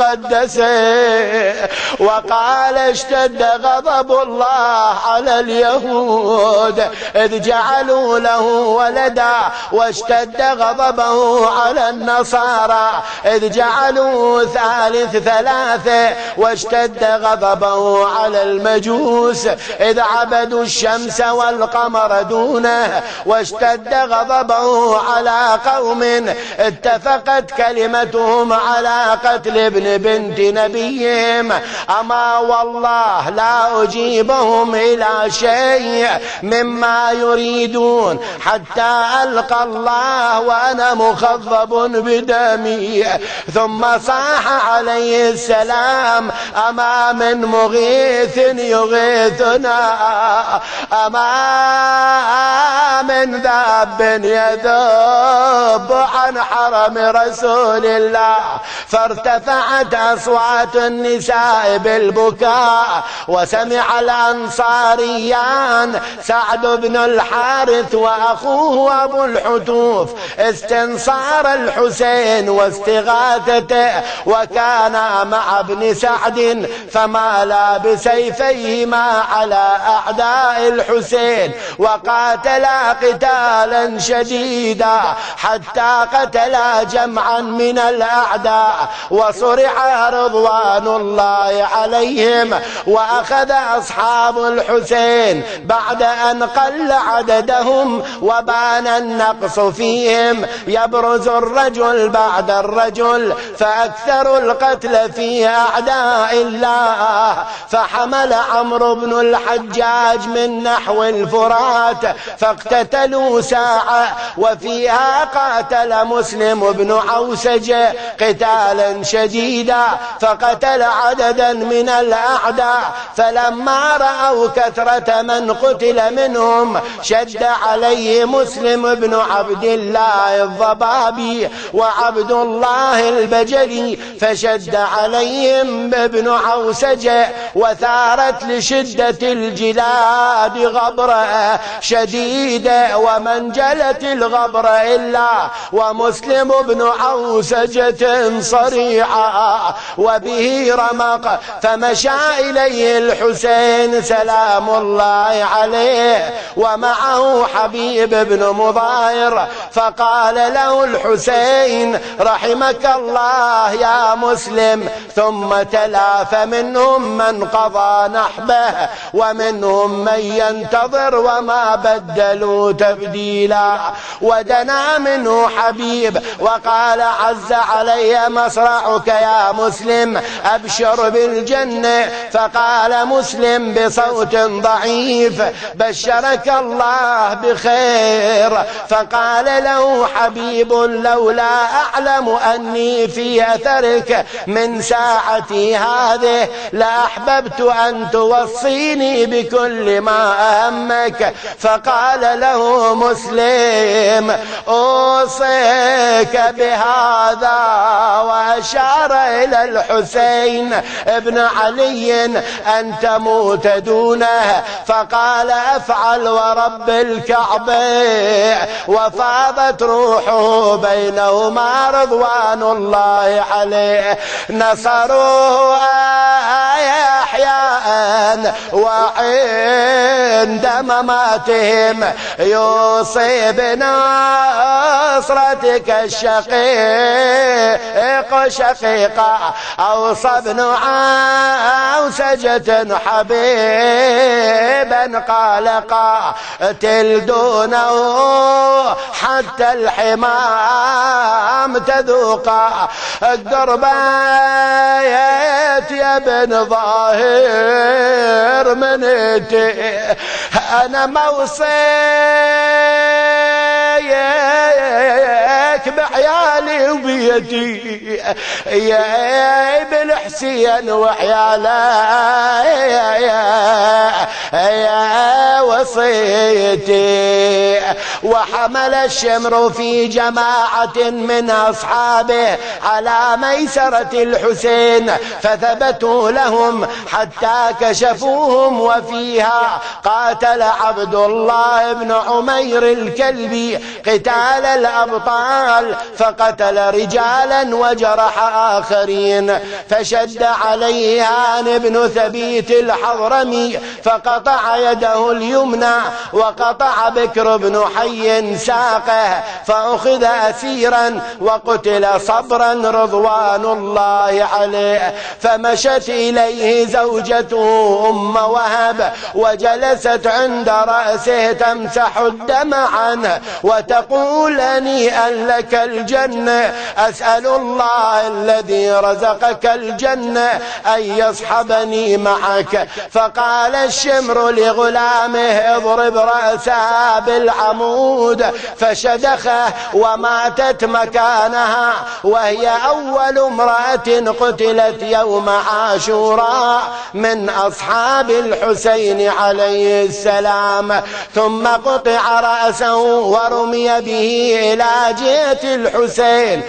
المقدسة وقال اشتد غضب الله على اليهود إذ جعلوا له ولدا، واشتد غضبه على النصارى إذ جعلوا ثالث ثلاثة، واشتد غضبه على المجوس إذ عبدوا الشمس والقمر دونه، واشتد غضبه على قوم اتفقت كلمتهم على قتل ابن بنت نبيهم. أما والله لا أجيبهم إلى شيء مما يريدون حتى ألقى الله وأنا مخضب بدمي. ثم صاح عليه السلام أما من مغيث يغيثنا، أما من ذاب يذب عن حرم رسول الله. فارتفعت أصوات النساء بالبكاء، وسمع الأنصاريان سعد بن الحارث وأخوه أبو الحتوف استنصار الحسين واستغاثته، وكان مع ابن سعد، فمالا بسيفيهما على أعداء الحسين وقاتلا قتالا شديدا حتى قتلا جمعا من الأعداء، وصرع رضوان الله عليهم. وأخذ أصحاب الحسين بعد أن قل عددهم وبان النقص فيهم يبرز الرجل بعد الرجل، فأكثر القتل في أعداء الله. فحمل عمرو بن الحجاج من نحو الفرات فاقتتلوا ساعة، وفيها قاتل مسلم بن عوسج قتالا شديدا فقتل عددا من الأعداء. فلما رأوا كثرة من قتل منهم شد عليه مسلم بن عبد الله الضبابي وعبد الله البجلي، فشد عليهم ابن عوسج وثارت لشدة الجلاد غبرة شديدة، ومن جلت الغبرة إلا ومسلم بن عوسجة صريعة وبه رمق، فمشى إليه الحسين سلام الله عليه ومعه حبيب بن مظاهر، فقال له الحسين رحمك الله يا مسلم، ثم تلا فمنهم من قضى نحبه ومنهم من ينتظر وما بدلوا تبديلا. ودنا منه حبيب وقال عز علي مصرعك يا مسلم، أبشر بالجنة. فقال مسلم بصوت ضعيف بشرك الله بخير. فقال له حبيب لولا أعلم أني في أثرك من ساعتي هذه لأحببت أن توصيني بكل ما أهمك. فقال له مسلم أوصيك بهذا، وأشار إلى الحسين ابن علي أن تموت دونه. فقال أفعل ورب الكعبة، وفاضت روحه بينهما رضوان الله عليه. نصروه أحياء وعند مماتهم يوصي بنصرتك الشقيق شقيقا. أوصى ابن عوسجة حبيبا قال قاتل دونه حتى الحمام تذوقا. الدربات يا ابن ظاهر منتي، أنا موصيك بعيالي وبيتي يا ابن حسين وحياله يا وصيتي. وحمل الشمر في جماعة من أصحابه على ميسرة الحسين فثبتوا لهم حتى كشفوهم، وفيها قاتل عبد الله بن عمير الكلبي قتال الأبطال، فقتل رجالا وجرح آخرين. فشد عليه هان بن ثبيت الحضرمي فقطع يده اليمنى، وقطع بكر بن حي ساقه، فأخذ أسيرا وقتل صبرا رضوان الله عليه. فمشت إليه زوجته أم وهب وجلست عند رأسه تمسح الدم عنه وتقول هنيئا لك الجنة، أسأل الله الذي رزقك الجنة أن يصحبني معك. فقال الشمر لغلامه اضرب رأسها بالعمود، فشدخه وماتت مكانها، وهي أول امرأة قتلت يوم عاشوراء من أصحاب الحسين عليه السلام. ثم قطع رأسه ورمي به إلى جهة الحسين،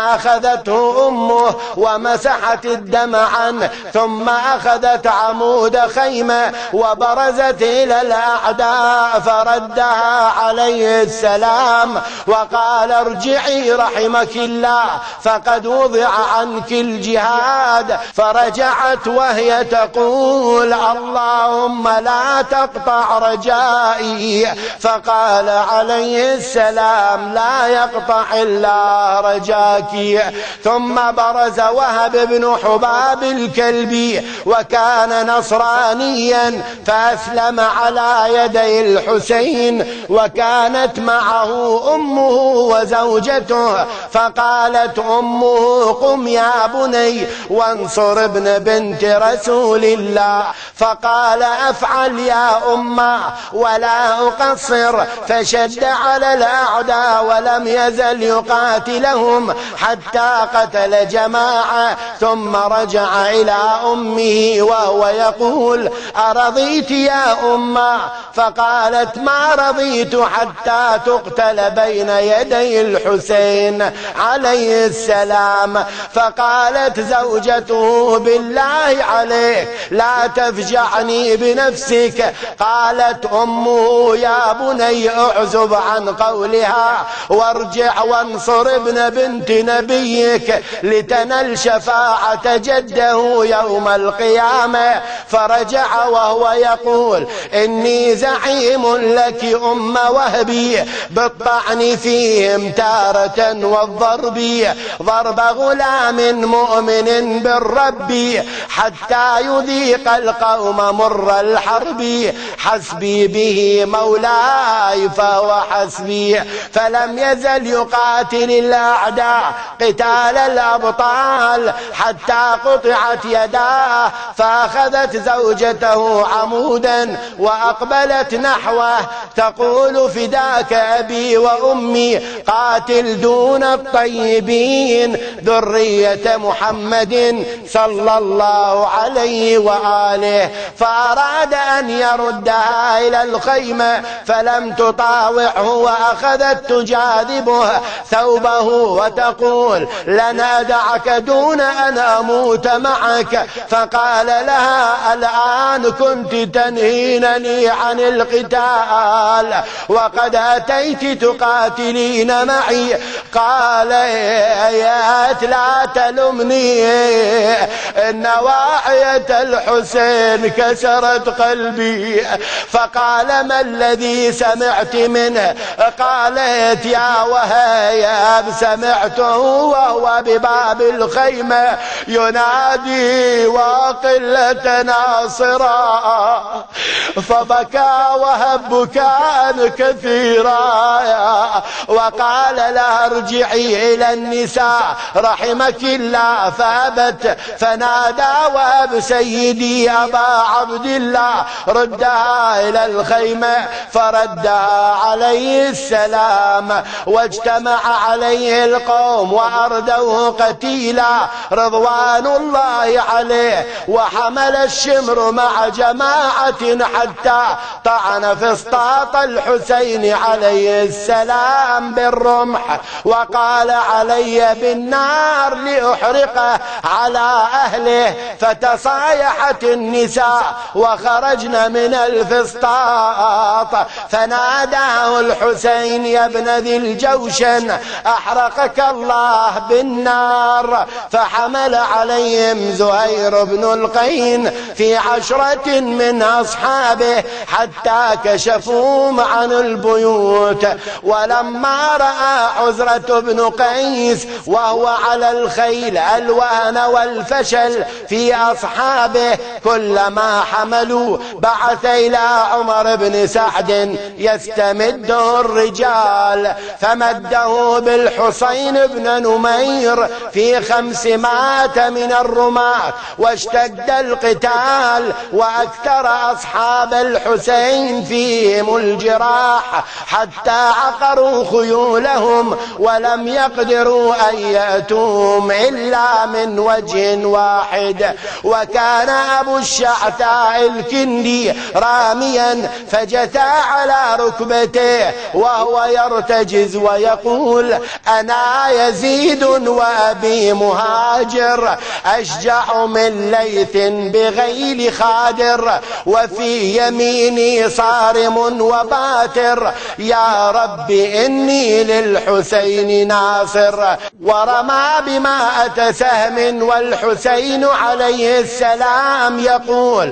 فأخذته أمه ومسحت الدم عنه، ثم أخذت عمود خيمة وبرزت إلى الأعداء فردها عليه السلام وقال ارجعي رحمك الله فقد وضع عنك الجهاد. فرجعت وهي تقول اللهم لا تقطع رجائي. فقال عليه السلام لا يقطع الله رجاك. ثم برز وهب بن حباب الكلبي وكان نصرانيا فأسلم على يدي الحسين، وكانت معه أمه وزوجته. فقالت أمه قم يا بني وانصر ابن بنت رسول الله. فقال أفعل يا أمه ولا أقصر. فشد على الأعداء ولم يزل يقاتلهم حتى قتل جماعة، ثم رجع إلى أمه وهو يقول أرضيت يا أمه؟ فقالت ما رضيت حتى تقتل بين يدي الحسين عليه السلام. فقالت زوجته بالله عليك لا تفجعني بنفسك. قالت أمه يا بني اعزب عن قولها وارجع وانصر ابن بنت نبيك لتنل شفاعة جده يوم القيامة. فرجع وهو يقول إني زعيم لك أم وهبي بالطعن فيهم تارة والضرب ضرب غلام مؤمن بالرب حتى يذيق القوم مر الحرب. حسبي به مولاي فهو حسبي. فلم يزل يقاتل الأعداء قتال الأبطال حتى قطعت يداه. فأخذت زوجته عمودا وأقبلت نحوه تقول فداك أبي وأمي قاتل دون الطيبين ذرية محمد صلى الله عليه وآله. فأراد أن يردها إلى الخيمة فلم تطاوعه وأخذت تجاذبه ثوبه وتقول لن أدعك دون أن أموت معك. فقال لها الآن كنت تنهينني عن القتال وقد أتيت تقاتلين معي. قال لا تلمني إن واعية الحسين كسرت قلبي. فقال ما الذي سمعت منه؟ قالت يا وهيب سمعته وهو بباب الخيمة ينادي وقلة ناصرا. فبكى وهب بكاء كثيرا وقال لها ارجعي إلى النساء رحمك الله. فأبت. فنادى وهب سيدي أبا عبد الله ردها إلى الخيمة. فردها عليه السلام. واجتمع عليه القوم وأردوه قتيلا رضوان الله عليه. وحمل الشمر مع جماعة حتى طعن فسطاط الحسين عليه السلام بالرمح وقال علي بالنار لأحرقه على أهله. فتصايحت النساء وخرجن من الفسطاط. فناداه الحسين يا ابن ذي الجوشن أحرقك الله بالنار. فحمل عليهم زهير بن القين في 10 من أصحابه حتى كشفوهم عن البيوت. ولما رأى عزرة بن قيس وهو على الخيل الوهن والفشل في أصحابه كلما حملوا بعث إلى عمر بن سعد يستمده الرجال. فمده بالحسين بن نمير في 500 من الرماة. واشتد القتال وأكثر أصحاب الحسين فيهم الجراح حتى عقروا خيولهم ولم يقدروا أن يأتوهم إلا من وجه واحد. وكان أبو الشعثاء الكندي راميا فجثى على ركبته وهو يرتجز ويقول أنا يزيد وأبي مهاجر أشجع من ليث بغيل خادر وفي يميني صارم وباتر يا رب إني للحسين ناصر. ورمى بمائة سهم والحسين عليه السلام يقول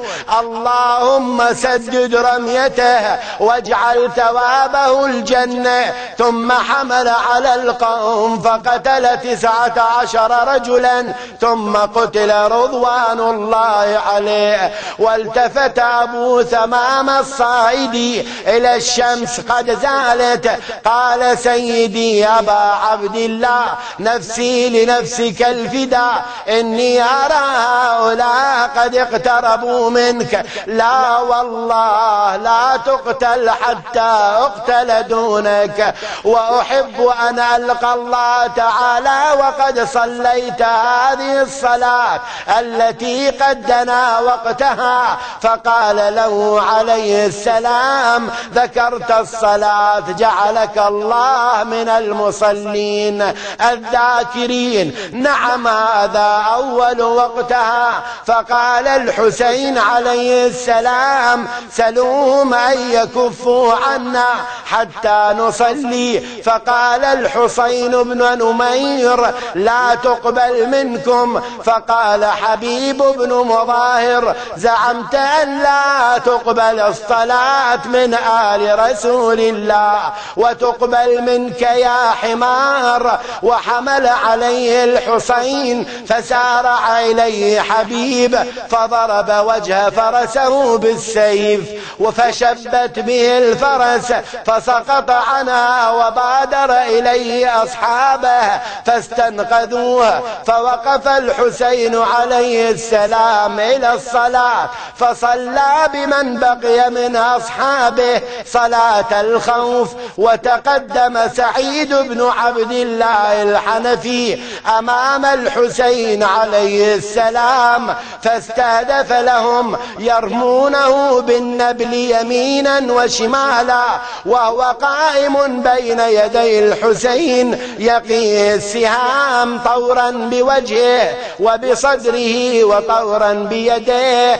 اللهم سدد رميته واجعل ثوابه الجنة. ثم حمل على القوم فقتل 19 رجلا ثم قتل رضوان الله عليه. والتفت أبو ثمام الصائدي إلى الشمس قد زالت قال سيدي أبا عبد الله نفسي لنفسك الفداء إني أرى هؤلاء قد اقتربوا منك، لا والله لا تقتل حتى أقتل دونك، وأحب أن ألقى الله تعالى وقد صليت هذه الصلاة التي قد دنا وقتها. فقال له عليه السلام: ذكرت الصلاة جعلك الله من المصلين الذاكرين. نعم هذا أول وقتها. فقال الحسين عليه السلام: سلوهم أن يكفوا عنا حتى نصلي. فقال الحسين بن نمير: لا تقبل منكم. فقال حبيب بن مظاهر: زعمت أن لا تقبل الصلاة من آل رسول الله وتقبل منك يا حمار. وحمل عليه الحسين فسارع إليه حبيب فضرب وجه فرسه بالسيف فشبت به الفرس فسقط عنها، وبادر إليه أصحابه فاستنقذوه. فوقف الحسين عليه السلام إلى الصلاة فصلى بمن بقي من أصحابه صلاة الخوف. وتقدم سعيد بن عبد الله الحنفي أمام الحسين عليه السلام فاستهدف لهم يرمونه بالنبل يمينا وشمالا، وهو قائم بين يدي الحسين يقيه السهام طورا بوجهه وبصدره وطورا بيديه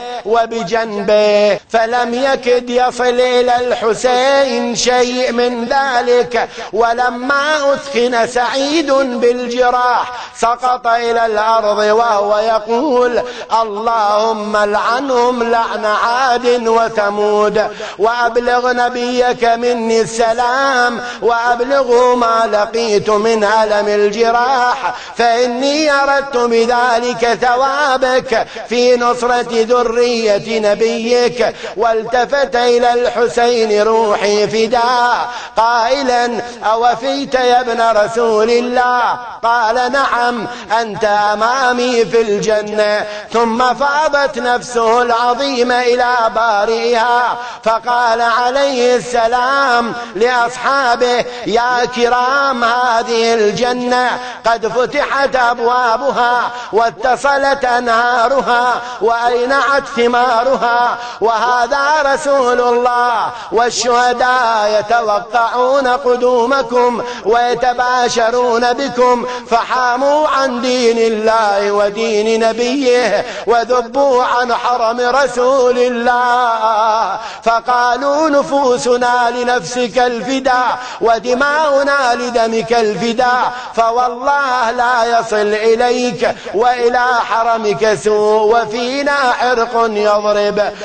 وبجنبه، فلم يكد يصل إلى الحسين شيء من ذلك. ولما أثخن سعيد بالجراح سقط إلى الأرض وهو يقول: اللهم لعنهم لعن عاد وثمود، وأبلغ نبيك مني السلام، وأبلغه ما لقيت من ألم الجراح، فإني أردت بذلك ثوابك في نصرة ذرية نبيك. والتفت إلى الحسين: روحي فداء، قائلا: أوفيت يا ابن رسول الله؟ قال: نعم، أنت أمامي في الجنة. ثم فاضت نفسه العظيمة إلى بارئها، فقال عليه السلام لأصحابه: يا كرام، هذه الجنة قد فتحت أبوابها واتصلت أنهارها وأينعت ثمارها، وهذا رسول الله، والشهداء يتوقعون قدومكم ويتباشرون بكم، فحاموا عن دين الله ودين نبيه وذبوا عن حرم رسول الله. فقالوا: نفوسنا لنفسك الفداء ودماؤنا لدمك الفداء، فوالله لا يصل إليك وإلى حرمك سوء، وفينا عرق يضرب.